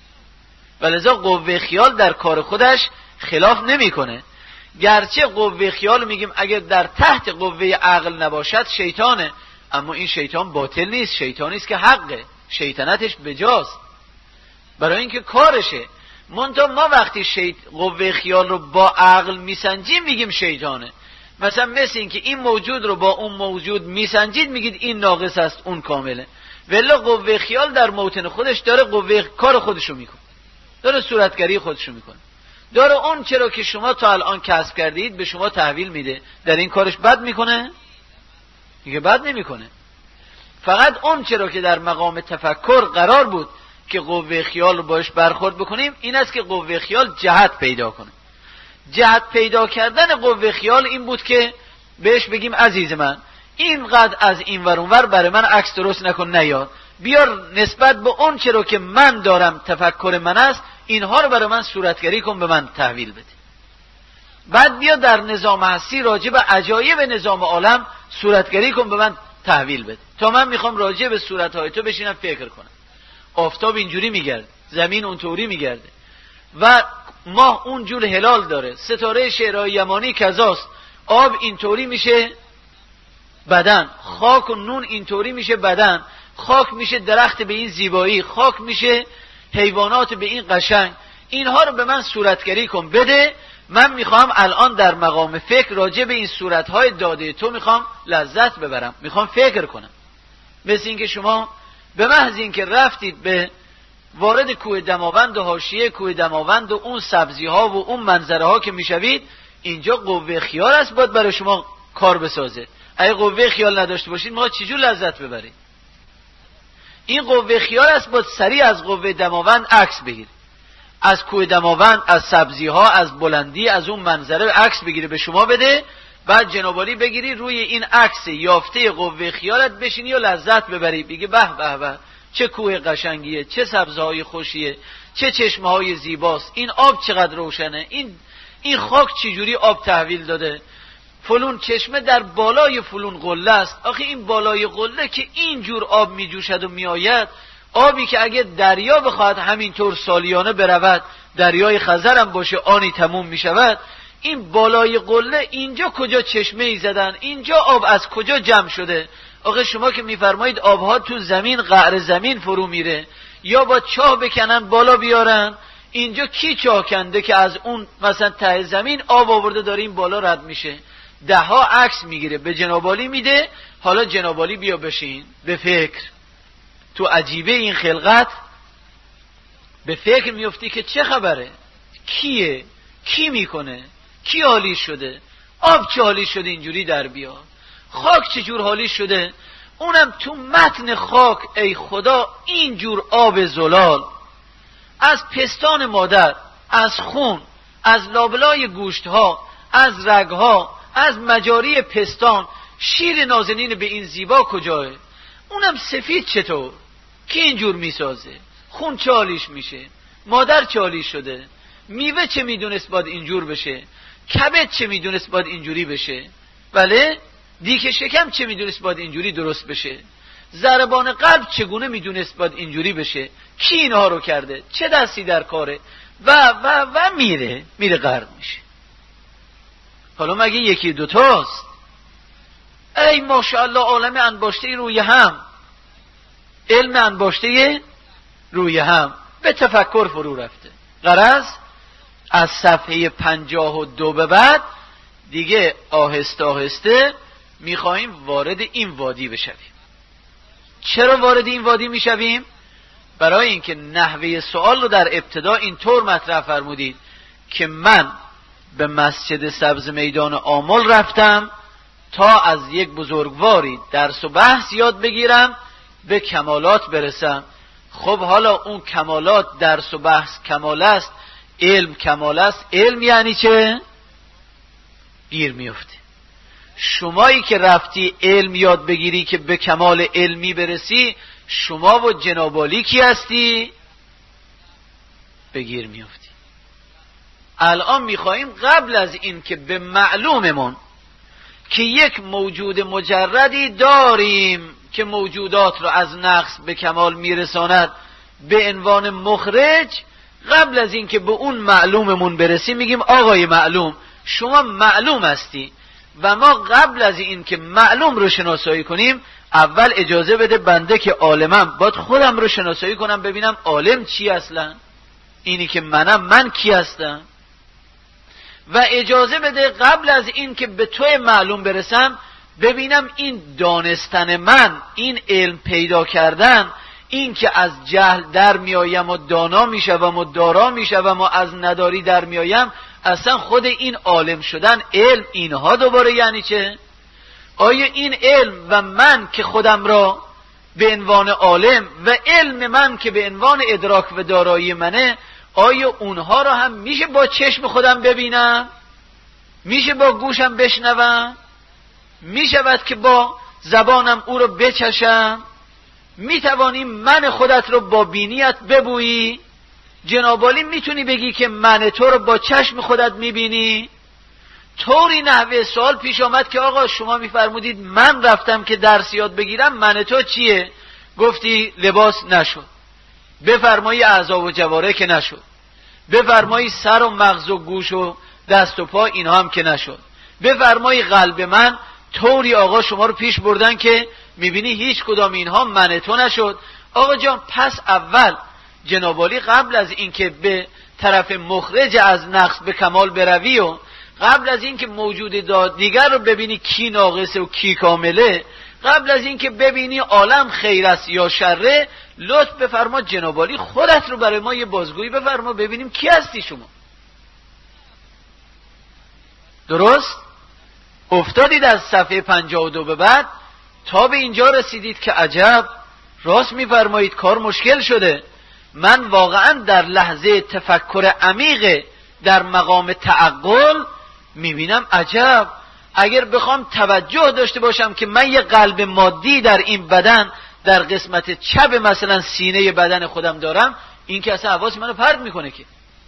ولذا قوه خیال در کار خودش خلاف نمیکنه. گرچه قوه خیال میگیم اگر در تحت قوه عقل نباشد شیطانه، اما این شیطان باطل نیست، شیطانی است که حقه، شیطنتش بجاست، برای اینکه کارشه. منتها ما وقتی قوه خیال رو با عقل میسنجیم میگیم شیطانه. مثلا مثل این که این موجود رو با اون موجود میسنجید میگید این ناقص است اون کامله. ولی قوه خیال در موطن خودش داره قوه کار خودشو میکنه، داره صورتگری خودشو میکنه، داره اون چرا که شما تا الان کسب کردید به شما تحویل میده. در این کارش بد میکنه؟ میگه بد نمیکنه. فقط اون چرا که در مقام تفکر قرار بود که قوه خیال رو باش برخورد بکنیم این است که قوه خیال جهت پیدا کنه. جهت پیدا کردن قوه خیال این بود که بهش بگیم عزیز من اینقدر از این ور اونور برای من عکس درست نکن، نیار، بیار نسبت به اون چرا که من دارم تفکر من است اینها رو برای من صورتگری کن، به من تحویل بده. بعد بیا در نظام هستی راجع به عجایب نظام عالم صورتگری کن، به من تحویل بده، تا من میخوام راجع به صورتهای تو بشینم فکر کنم. آفتاب اینجوری میگرده، زمین اونطوری میگرده و ماه اون جور هلال داره، ستاره شعرهای یمانی کذاست، آب اینطوری میشه بدن، خاک و نون اینطوری میشه بدن، خاک میشه درخت به این زیبایی، خاک میشه حیوانات به این قشنگ. اینها رو به من صورتگری کن بده، من میخوام الان در مقام فکر راجع به این صورتهای داده تو میخوام لذت ببرم، میخوام فکر کنم. مثل این که شما به محض این که رفتید به وارد کوه دماوند و حاشیه کوه دماوند و اون سبزی ها و اون منظره ها که میشوید، اینجا قوه خیال است باید برای شما کار بسازه. اگه قوه خیال نداشته باشید ما چجور لذت ببرید؟ این قوه خیال است باید سریع از قوه دماوند عکس بگیره، از کوه دماوند، از سبزی ها، از بلندی، از اون منظره عکس بگیره به شما بده. بعد جنابالی بگیری روی این عکس یافته قوه خیالت بشینی و لذت ببری، بگی به به به چه کوه قشنگیه، چه سبزهای خوشیه، چه چشمه‌های زیباست، این آب چقدر روشنه، این خاک چجوری آب تحویل داده، فلون چشمه در بالای فلون قله است. آخه این بالای قله که اینجور آب میجوشد و میآید، آبی که اگه دریا بخواهد همینطور سالیانه برود، دریای خزر هم باشه آنی تموم میشود، این بالای قله اینجا کجا چشمه ای زدن، اینجا آب از کجا جمع شده؟ آخه شما که میفرمایید آبها تو زمین قعر زمین فرو میره، یا با چاه بکنن بالا بیارن، اینجا کی چاه کنده که از اون مثلا ته زمین آب آورده داره این بالا رد میشه؟ ده ها عکس میگیره به جنابالی میده. حالا جنابالی بیا بشین به فکر، تو عجیبه این خلقت به فکر میفتی که چه خبره، کیه، کی میکنه، کی حالی شده، آب چه حالی شده اینجوری در بیا، خاک چجور حالی شده، اونم تو متن خاک ای خدا اینجور آب زلال، از پستان مادر، از خون، از لابلای گوشتها، از رگها، از مجاری پستان، شیر نازنین به این زیبا کجاه؟ اونم سفید چطور؟ کی اینجور میسازه؟ خون چالیش میشه، مادر چالی شده، میوه چه میدونست باید اینجور بشه، کبد چه میدونست باید اینجوری بشه، بله دیک شکم چه میدونست باید اینجوری درست بشه، ضربان قلب چگونه میدونست باید اینجوری بشه، کی اینها رو کرده، چه دستی در کاره و میره غرق میشه. حالا مگه یکی دوتاست؟ ای ماشاءالله عالم انباشته روی هم، علم انباشته روی هم، به تفکر فرو رفته. غرض از صفحه 52 به بعد دیگه آهسته آهسته میخواهیم وارد این وادی بشویم. چرا وارد این وادی میشویم؟ برای اینکه نحوه سوال رو در ابتدا اینطور مطرح فرمودید که من به مسجد سبز میدان آمل رفتم تا از یک بزرگواری درس و بحث یاد بگیرم، به کمالات برسم. خب حالا اون کمالات، درس و بحث کمال است، علم کمال است. علم یعنی چه؟ گیر میفتی. شمایی که رفتی علم یاد بگیری که به کمال علمی برسی، شما و جنابالی کی هستی؟ بگیر میفتی. الان میخواییم قبل از این که به معلوممون که یک موجود مجردی داریم که موجودات رو از نقص به کمال میرساند به عنوان مخرج، قبل از این که به اون معلوممون برسیم میگیم آقای معلوم شما معلوم هستی و ما قبل از این که معلوم رو شناسایی کنیم اول اجازه بده بنده که عالمم باید خودم رو شناسایی کنم ببینم عالم چی اصلا، اینی که منم من کی هستم، و اجازه بده قبل از این که به توی معلوم برسم ببینم این دانستن من، این علم پیدا کردن، این که از جهل در میایم و دانا میشوم و دارا میشوم و از نداری در میایم، اصلا خود این عالم شدن، علم، اینها دوباره یعنی چه؟ آیا این علم و من که خودم را به عنوان عالم و علم من که به عنوان ادراک و دارایی منه، آیا اونها را هم میشه با چشم خودم ببینم؟ میشه با گوشم بشنوم؟ میشود که با زبانم او رو بچشم؟ میتوانی من خودت رو با بینیت ببویی؟ جنابالی میتونی بگی که من تو رو با چشم خودت میبینی؟ طوری نحوه سوال پیش آمد که آقا شما میفرمودید من رفتم که درس یاد بگیرم، من تو چیه؟ گفتی لباس نشد، بفرمایی اعضا و جواره که نشد، بفرمایی سر و مغز و گوش و دست و پا اینها هم که نشد، بفرمایی قلب من. طوری آقا شما رو پیش بردن که میبینی هیچ کدام اینها من تو نشد. آقا جان پس اول جنابالی قبل از اینکه به طرف مخرج از نقص به کمال بروی و قبل از اینکه موجود دیگر رو ببینی کی ناقصه و کی کامله، قبل از اینکه ببینی عالم خیر است یا شره، لطف بفرما جنابالی خودت رو برای ما یه بازگویی بفرما ببینیم کی هستی شما. درست؟ افتادید از صفحه 52 به بعد تا به اینجا رسیدید که عجب، راست میفرمایید کار مشکل شده. من واقعا در لحظه تفکر عمیق در مقام تعقل میبینم عجب، اگر بخوام توجه داشته باشم که من یه قلب مادی در این بدن در قسمت چپ مثلا سینه بدن خودم دارم، این که اصلا حواس منو پرت میکنه. که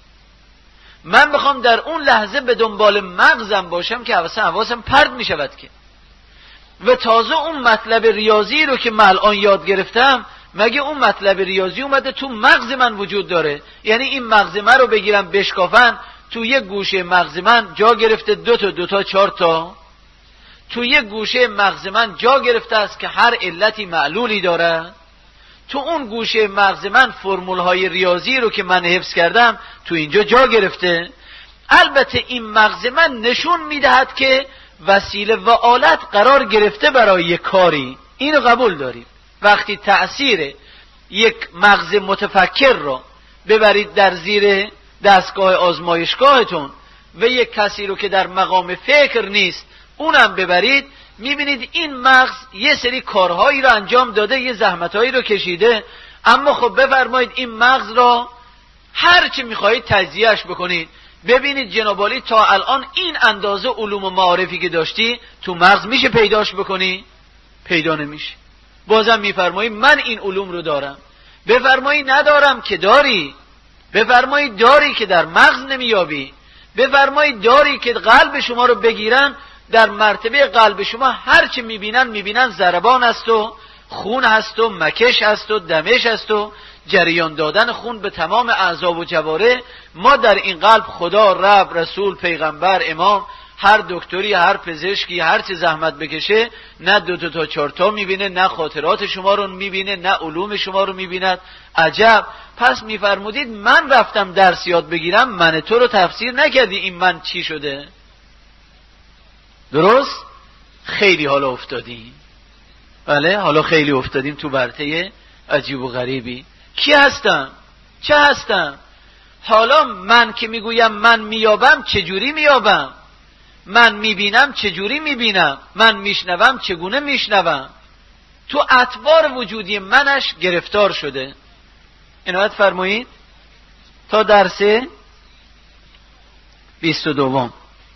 من بخوام در اون لحظه به دنبال مغزم باشم که اصلا حواسم پرت میشود. که و تازه اون مطلب ریاضی رو که من الان یاد گرفتم، مگه اون مطلب ریاضی اومده تو مغز من وجود داره؟ یعنی این مغز من رو بگیرم بشکافن، تو یک گوشه مغز من جا گرفته دو تا 4 تا، تو یک گوشه مغز من جا گرفته است که هر علتی معلولی داره، تو اون گوشه مغز من فرمول های ریاضی رو که من حفظ کردم تو اینجا جا گرفته. البته این مغز من نشون میدهد که وسیله و آلت قرار گرفته برای یک کاری، اینو قبول داریم. وقتی تأثیر یک مغز متفکر رو ببرید در زیر دستگاه آزمایشگاهتون و یک کسی رو که در مقام فکر نیست اونم ببرید، میبینید این مغز یه سری کارهایی رو انجام داده، یه زحمتهایی رو کشیده، اما خب بفرمایید این مغز را هر چی میخواهید تجزیهش بکنید، ببینید جنابالی تا الان این اندازه علوم و معارفی که داشتی تو مغز میشه پیداش بکنی؟ پیدا نمیشه. بازم میفرمایید من این علوم رو دارم، بفرمایید ندارم که داری، بفرمایید داری که در مغز نمیابی، بفرمایید داری که قلب شما رو بگیرن، در مرتبه قلب شما هر چی میبینن ضربان است و خون هست و مکش هست و دمش هست و جریان دادن خون به تمام اعضا و جواره. ما در این قلب خدا، رب، رسول، پیغمبر، امام، هر دکتری، هر پزشکی، هر چه زحمت بکشه نه 2 تا 4 تا میبینه، نه خاطرات شما رو میبینه، نه علوم شما رو میبیند. عجب. پس میفرمودید من رفتم درس یاد بگیرم، من تو رو تفسیر نکردی این من چی شده. درست؟ خیلی حالا افتادیم. بله، حالا خیلی افتادیم تو ورطه عجیب و غریبی. کی هستم؟ چه هستم؟ حالا من که میگویم من میابم، چجوری میابم؟ من میبینم، چجوری میبینم؟ من میشنوم، چگونه میشنوم؟ تو اطوار وجودی منش گرفتار شده. عنایت فرمایید تا درس 22.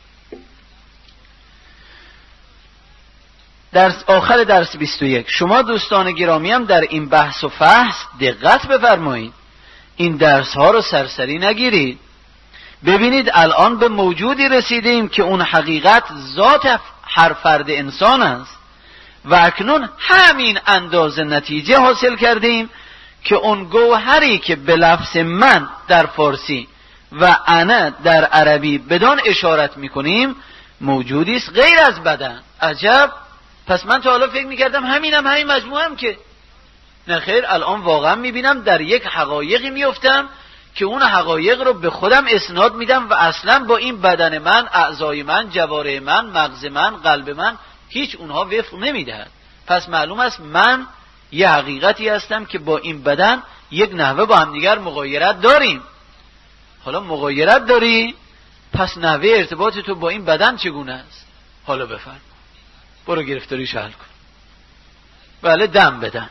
آخر درس 21. شما دوستان گرامی هم در این بحث و فحص دقت بفرمایید. این درس ها رو سرسری نگیرید. ببینید الان به موجودی رسیدیم که اون حقیقت ذات هر فرد انسان است و اکنون همین اندازه نتیجه حاصل کردیم که اون گوهری که به لفظ من در فارسی و انا در عربی بدان اشارت میکنیم موجودی است غیر از بدن. عجب. پس من تا حالا فکر میکردم همین مجموعه هم که نه خیر. الان واقعا میبینم در یک حقایقی میفتم که اون حقایق رو به خودم اسناد میدم و اصلا با این بدن من، اعضای من، جوارح من، مغز من، قلب من هیچ اونها وفق نمیدهد. پس معلوم است من یه حقیقتی هستم که با این بدن یک نحوه با هم دیگر مغایرت داریم. حالا مغایرت داری، پس نحوه ارتباط تو با این بدن چگونه است؟ حالا بفرم، برو گرفتاریش حل کن. بله، دم بدم.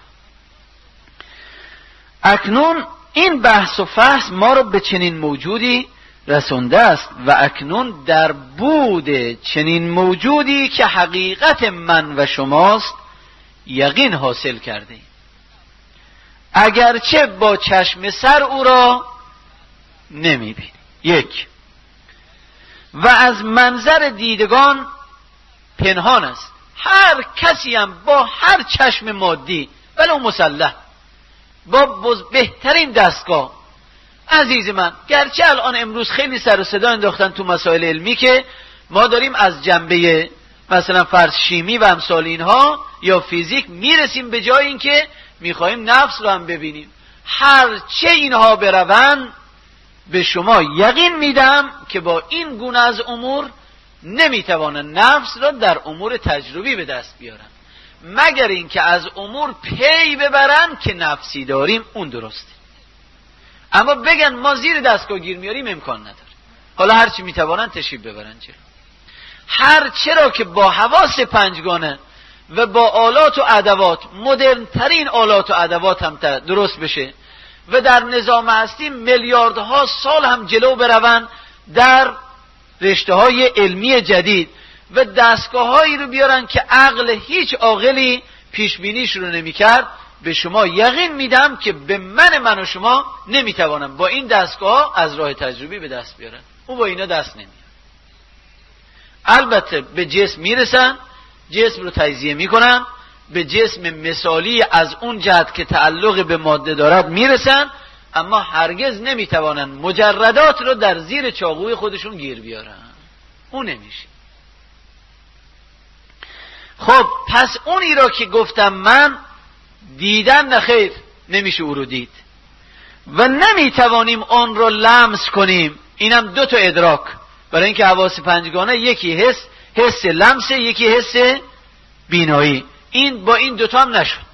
اکنون این بحث و فحص ما رو به چنین موجودی رسونده است و اکنون در بود چنین موجودی که حقیقت من و شماست یقین حاصل کرده ایم. اگرچه با چشم سر او را نمی‌بینیم. 1. و از منظر دیدگان پنهان است. هر کسی هم با هر چشم مادی ولو مسلح با بهترین دستگاه، عزیز من، گرچه الان امروز خیلی سر و صدا انداختن تو مسائل علمی که ما داریم از جنبه مثلا فرض شیمی و امثال اینها یا فیزیک میرسیم به جای این که میخوایم نفس رو هم ببینیم. هرچه اینها بروند به شما یقین میدم که با این گونه از امور نمیتوانن نفس را در امور تجربی به دست بیارن، مگر اینکه از امور پی ببرن که نفسی داریم اون درسته. اما بگن ما زیر دستگاه گیر میاریم امکان نداره. حالا هرچی میتوانن تشریف ببرن جلو. هر چرا که با حواس پنجگانه و با آلات و ادوات، مدرن ترین آلات و ادوات هم درست بشه و در نظام هستی میلیاردها سال هم جلو برون در رشته های علمی جدید و دستگاه هایی رو بیارن که عقل هیچ عاقلی پیش بینیش رو نمی‌کرد، به شما یقین میدم که به من و شما نمیتوانم با این دستگاه از راه تجربی به دست بیارن. او با اینا دست نمیاره. البته به جسم میرسن، جسم رو تجزیه میکنن، به جسم مثالی از اون جهت که تعلق به ماده دارد میرسن، اما هرگز نمیتوانن مجردات رو در زیر چاقوی خودشون گیر بیارن. اون نمیشه. خب پس اونی را که گفتم من دیدن نخیر نمیشه او رو دید و نمیتوانیم آن رو لمس کنیم. اینم 2 تا ادراک، برای اینکه حواس پنجگانه یکی حس لمس، یکی حس بینایی. این با این 2 تا هم نشد.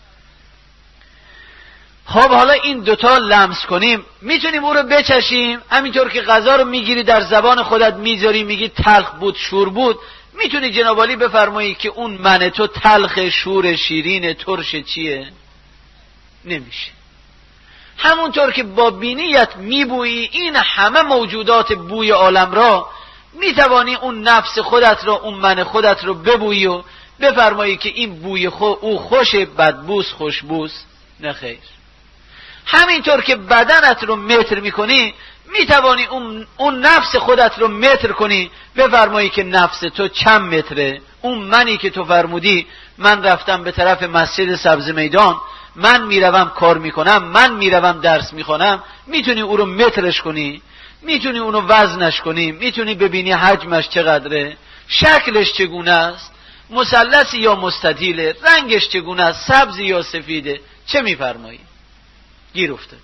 خب حالا این 2 تا لمس کنیم، میتونیم او رو بچشیم. همینطور که غذا رو میگیری در زبان خودت میذاری، میگی تلخ بود، شور بود، میتونی جناب عالی بفرمایی که اون من تو تلخ، شور، شیرین، ترش چیه؟ نمیشه. همونطور که با بینیت میبویی این همه موجودات بوی عالم را، میتوانی اون نفس خودت را، اون من خودت رو ببویی و بفرمایی که این بوی او خوشه، بدبوس، خوشبوس؟ نه خیر. همینطور که بدنت رو متر میکنی، میتوانی اون نفس خودت رو متر کنی، بفرمایی که نفس تو چند متره. اون منی که تو فرمودی من رفتم به طرف مسجد سبز میدان، من میروم کار میکنم، من میروم درس میخونم، میتونی او رو مترش کنی؟ میتونی اونو وزنش کنی، میتونی ببینی حجمش چقدره، شکلش چگونه است، مثلثی یا مستطیله، رنگش چگونه است، سبز یا سفیده، چه میفرمایی؟ گیر افتاده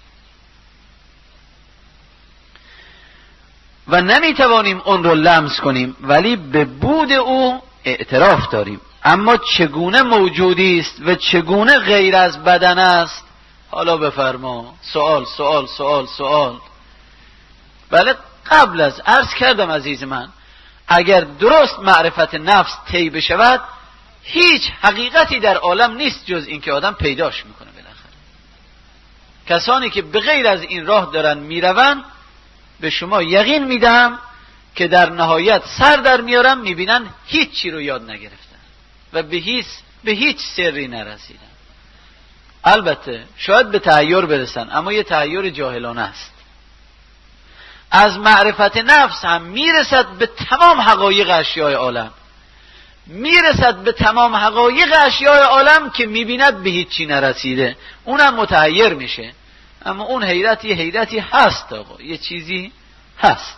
و نمیتوانیم اون رو لمس کنیم، ولی به بود او اعتراف داریم. اما چگونه موجودی است و چگونه غیر از بدن است؟ حالا بفرما. سوال سوال سوال سوال. بله، قبل از عرض کردم عزیز من، اگر درست معرفت نفس طی بشود، هیچ حقیقتی در عالم نیست جز این که آدم پیداش میکنه. بالاخره کسانی که به غیر از این راه دارن میرون، به شما یقین میدم که در نهایت سر در میارن، میبینن هیچی رو یاد نگرفتن و به هیچ سری نرسیدن. البته شاید به تحیر برسن، اما یه تحیر جاهلانه است. از معرفت نفس هم میرسد به تمام حقایق اشیاء عالم، میرسد به تمام حقایق اشیاء عالم که میبیند به هیچی نرسیده، اونم متحیر میشه. اما اون حیرتی هست آقا، یه چیزی هست.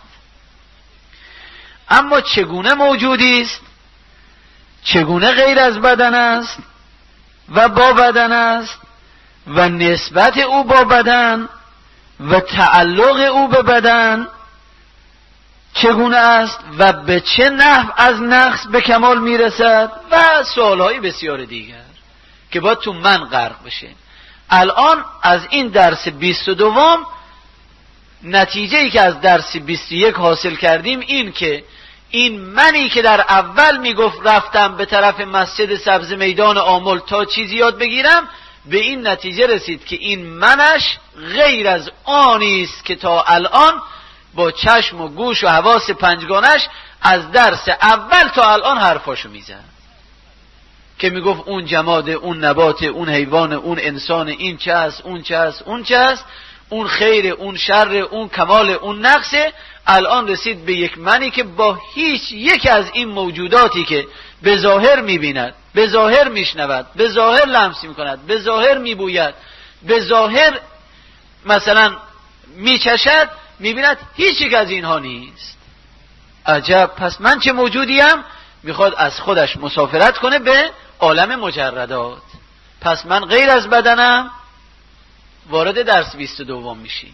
اما چگونه موجودی است، چگونه غیر از بدن است و با بدن است و نسبت او با بدن و تعلق او به بدن چگونه است و به چه نحو از نقص به کمال میرسد و سوالهای بسیار دیگر که باید تو من غرق بشه. الان از این درس 22 نتیجه‌ای که از درس 21 حاصل کردیم این که این منی که در اول میگفت رفتم به طرف مسجد سبز میدان آمل تا چیزی یاد بگیرم، به این نتیجه رسید که این منش غیر از آنی است که تا الان با چشم و گوش و حواس پنجگانش از درس اول تا الان حرفاشو میزد، که میگفت اون جماد، اون نبات، اون حیوان، اون انسان، این چه است، اون چه است، اون چه است، اون خیر، اون شر، اون کمال، اون نقصه. الان رسید به یک منی که با هیچ یک از این موجوداتی که به ظاهر میبیند، به ظاهر میشنود، به ظاهر لمس میکند، به ظاهر میبوید، به ظاهر مثلا میچشد، میبیند هیچ یک از اینها نیست. عجب، پس من چه موجودیم؟ میخواد از خودش مسافرت کنه به عالم مجردات. پس من غیر از بدنم. وارد درس 22 میشیم.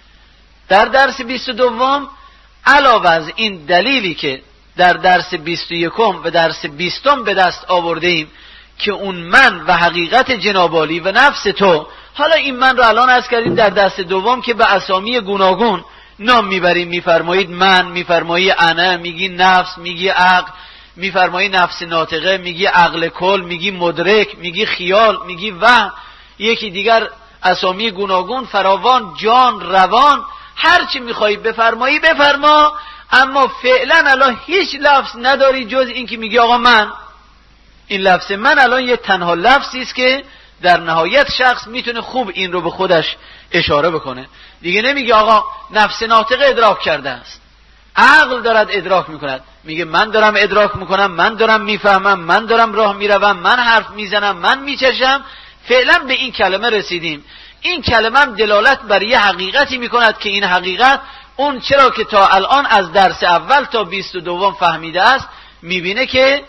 در درس 22 علاوه از این دلیلی که در درس 21 و درس 20 به دست آورده ایم که اون من و حقیقت جنابالی و نفس تو، حالا این من رو الان عرض کردیم در درس دوم که به اسامی گوناگون نام میبریم. میفرمایید من، میفرمایی انا، میگی نفس، میگی عقل، میفرمایی نفس ناطقه، میگی عقل کل، میگی مدرک، میگی خیال، میگی وهم، یکی دیگر اسامی گوناگون فراوان، جان، روان، هر چی میخوایی بفرمایی بفرما. اما فعلا الان هیچ لفظ نداری جز این که میگی آقا من. این لفظ من الان یه تنها لفظی است که در نهایت شخص میتونه خوب این رو به خودش اشاره بکنه. دیگه نمیگه آقا نفس ناطقه ادراک کرده است، عقل دارد ادراک میکند، میگه من دارم ادراک میکنم، من دارم میفهمم، من دارم راه میروم، من حرف میزنم، من میچشم. فعلا به این کلمه رسیدیم. این کلمه هم دلالت بر یه حقیقتی میکند که این حقیقت اون چرا که تا الان از درس اول تا 22 فهمیده است، میبینه که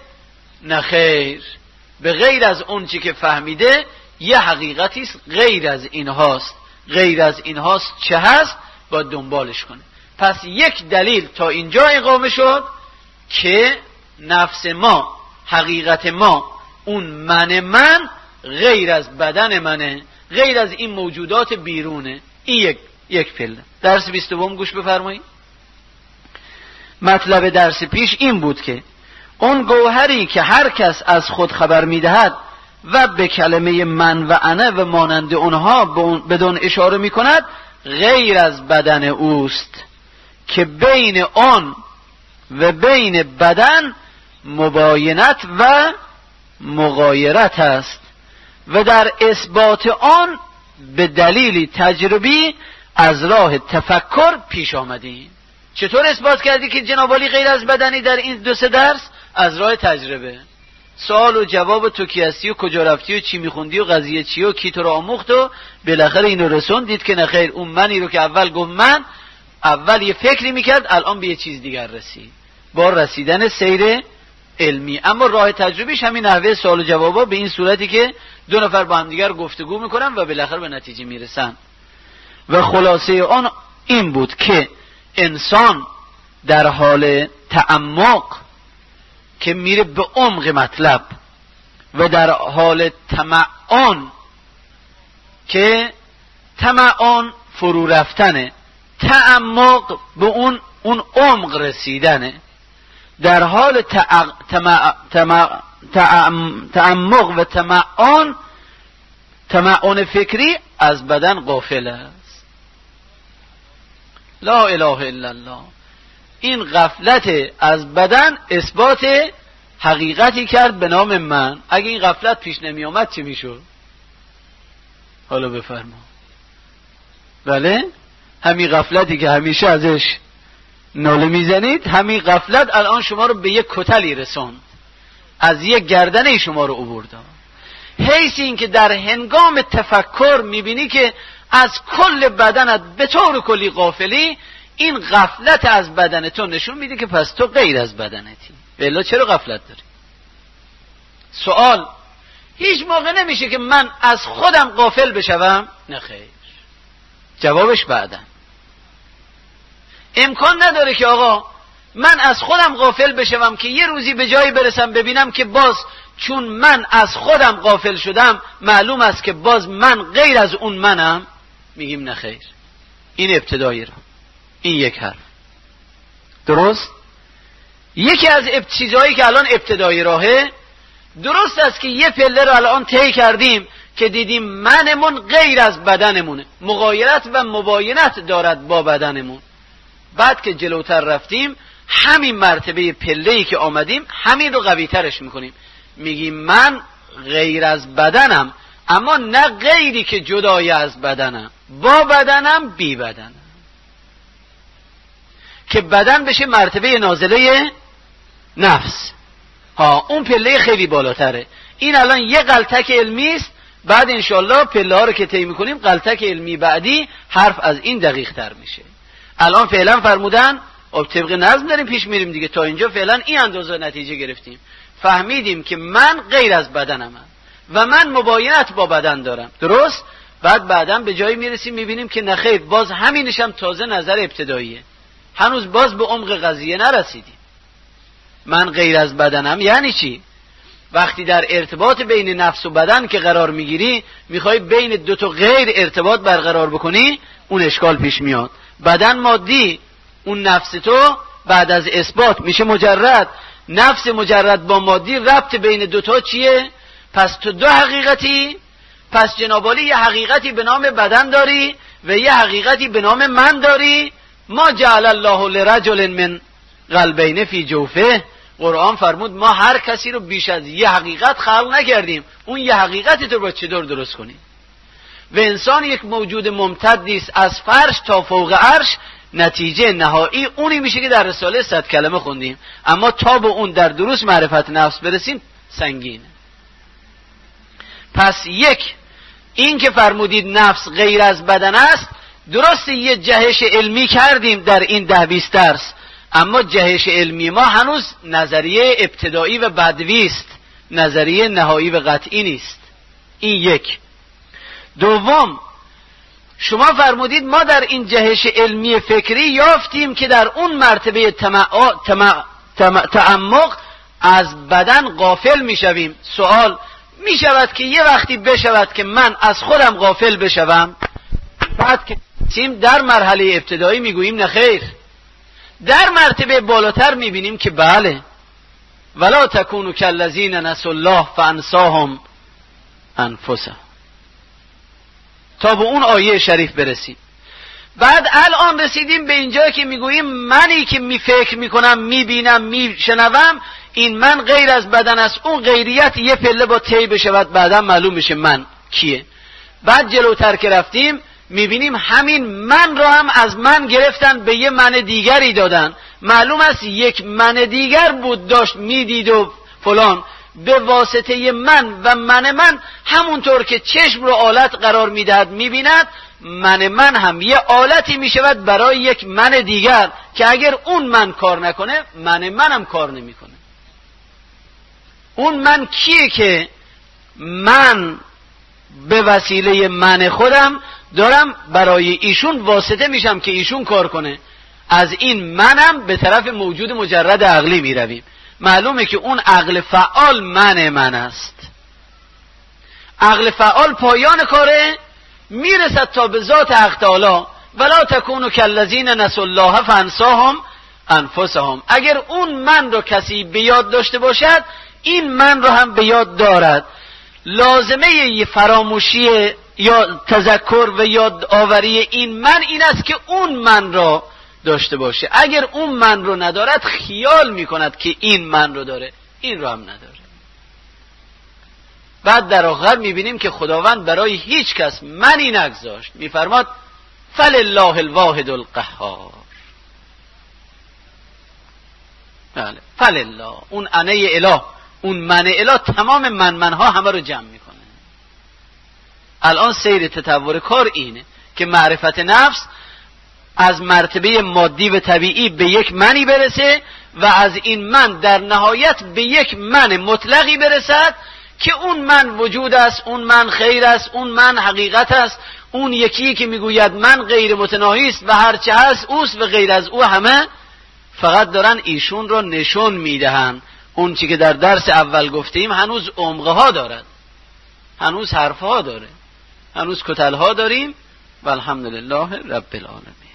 نخیر، به غیر از اون چی که فهمیده یه حقیقتی است غیر از این هاست. غیر از این هاست چه هست؟ باید دنبالش کنه. پس یک دلیل تا اینجا اقامه شد که نفس ما، حقیقت ما، اون من غیر از بدن منه، غیر از این موجودات بیرونه. این یک پله. درس 22 گوش بفرمایید. مطلب درس پیش این بود که اون گوهری که هر کس از خود خبر میدهد و به کلمه من و انا و مانند اونها بدون اشاره میکند، غیر از بدن اوست که بین آن و بین بدن مباینت و مغایرت است و در اثبات آن به دلیلی تجربی از راه تفکر پیش آمدیم. چطور اثبات کردی که جناب عالی غیر از بدنی در این 2-3 درس؟ از راه تجربه. سوال و جواب تو کی هستی و کجا رفتی و چی میخوندی و قضیه چیه و کی تو رو آموخت و بالاخره اینو رسوندید که نخیر، اون منی رو که اول گفت من، اول یه فکری میکرد، الان به یه چیز دیگر رسید با رسیدن سیر علمی. اما راه تجربیش همین نحوه سوال و جوابا به این صورتی که دو نفر با هم دیگر گفتگو میکنن و بالاخره به نتیجه میرسن. و خلاصه آن این بود که انسان در حال تعمق که میره به عمق مطلب و در حال تمعن که تمعن فرو رفتنه، تعمق به اون عمق رسیدنه. در حال تعمق و تمعن فکری از بدن غافل است. لا اله الا الله. این غفلت از بدن اثبات حقیقتی کرد به نام من. اگه این غفلت پیش نمی آمد چی میشد؟ حالا بفرما. بله، همین غفلتی که همیشه ازش ناله میزنید، همین غفلت الان شما رو به یک کتلی رسوند، از یک گردنه شما رو آورد. حیث این که در هنگام تفکر میبینی که از کل بدنت به طور کلی غافلی، این غفلت از بدن تو نشون میده که پس تو غیر از بدنتی. بلا چرا غفلت داری؟ سوال هیچ موقع نمیشه که من از خودم غافل بشوم؟ نه خیر. جوابش بعدن. امکان نداره که آقا من از خودم غافل بشوم که یه روزی به جایی برسم ببینم که باز چون من از خودم غافل شدم معلوم است که باز من غیر از اون منم. میگیم نه خیر. این ابتدایی را، این یک حرف درست. یکی از چیزهایی که الان ابتدایی راهه، درست است که یه پله رو الان طی کردیم که دیدیم منمون غیر از بدنمونه، مغایرت و مباینت دارد با بدنمون. بعد که جلوتر رفتیم همین مرتبه پله‌ای که آمدیم همین رو قوی ترش میکنیم، میگیم من غیر از بدنم، اما نه غیری که جدای از بدنم، با بدنم بی بدنم، که بدن بشه مرتبه نازله نفس. اون پله خیلی بالاتره. این الان یه غلطک علمی است. بعد انشالله پله ها رو که طی میکنیم غلطک علمی بعدی حرف از این دقیق تر میشه. الان فعلا فرمودن طبق نظم داریم پیش میریم دیگه. تا اینجا فعلا این اندازه نتیجه گرفتیم، فهمیدیم که من غیر از بدنم و من مباینت با بدن دارم، درست. بعدم به جایی میرسیم میبینیم که نخیر، باز همینش هم تازه نظر ابتداییه، هنوز باز به عمق قضیه نرسیدیم. من غیر از بدنم یعنی چی؟ وقتی در ارتباط بین نفس و بدن که قرار میگیری، میخوای بین دو تا غیر ارتباط برقرار بکنی، اون اشکال پیش میاد. بدن مادی، اون نفس تو بعد از اثبات میشه مجرد. نفس مجرد با مادی ربط بین دوتا چیه؟ پس تو دو حقیقتی، پس جنابالی یه حقیقتی به نام بدن داری و یه حقیقتی به نام من داری. ما جعل الله لرجل من قلبین فی جوفه. قرآن فرمود ما هر کسی رو بیش از یه حقیقت خلق نکردیم، اون یه حقیقتی تو باید چطور درست کنیم؟ و انسان یک موجود ممتدی است از فرش تا فوق عرش. نتیجه نهایی اونی میشه که در رساله 100 کلمه خوندیم، اما تا به اون در دروس معرفت نفس برسیم سنگینه. پس یک، این که فرمودید نفس غیر از بدن است، درست یه جهش علمی کردیم در این 10-20 درس، اما جهش علمی ما هنوز نظریه ابتدایی و بدوی است، نظریه نهایی و قطعی نیست. این یک. دوم، شما فرمودید ما در این جهش علمی فکری یافتیم که در اون مرتبه تعمق از بدن غافل میشویم. سوال میشود که یه وقتی بشود که من از خودم غافل بشوم؟ بعد که در مرحله ابتدایی میگوییم نخیر. در مرتبه بالاتر میبینیم که بله، ولا تکونوا کالذین نسوا الله فانساهم انفسهم، تا به اون آیه شریف برسیم. بعد الان رسیدیم به اینجا که میگوییم منی که فکر میکنم، میبینم، میشنوم، این من غیر از بدن است. اون غیریت یه پله با طی بشود، بعدا معلوم میشه من کیه. بعد جلوتر که رفتیم میبینیم همین من را هم از من گرفتن به یه من دیگری دادن. معلوم است یک من دیگر بود داشت میدید و فلان، به واسطه من و من همونطور که چشم رو آلت قرار میدهد میبیند، من هم یه آلتی می شود برای یک من دیگر که اگر اون من کار نکنه منم کار نمی کنه. اون من کیه که من به وسیله من خودم دارم برای ایشون واسطه میشم که ایشون کار کنه. از این منم به طرف موجود مجرد عقلی می رویم. معلومه که اون عقل فعال من است. عقل فعال پایان کاره میرسد تا به ذات حق تعالی. ولا تکونوا کالذین نسوا الله فانساهم انفسهم. اگر اون من رو کسی به یاد داشته باشد این من رو هم به یاد دارد. لازمه یه فراموشی یا تذکر و یادآوری این من این است که اون من رو داشته باشه. اگر اون من رو ندارد خیال میکند که این من رو داره، این رو هم نداره. بعد در آخر میبینیم که خداوند برای هیچ کس منی نگذاشت. میفرماد فلله الواحد القهار. بله فلله، اون انه اله، اون من اله تمام منها همه رو جمع میکنه. الان سیر تطور کار اینه که معرفت نفس از مرتبه مادی و طبیعی به یک منی برسه و از این من در نهایت به یک من مطلقی برسد که اون من وجود است، اون من خیر است، اون من حقیقت است. اون یکی که میگوید من غیر متناهی است و هرچه هست اوست و غیر از او همه فقط دارن ایشون رو نشون میدهن. اون چی که در درس اول گفتیم هنوز عمقها دارد، هنوز حرفها داره، هنوز کتلها داریم. و الحمدلله رب العالمین.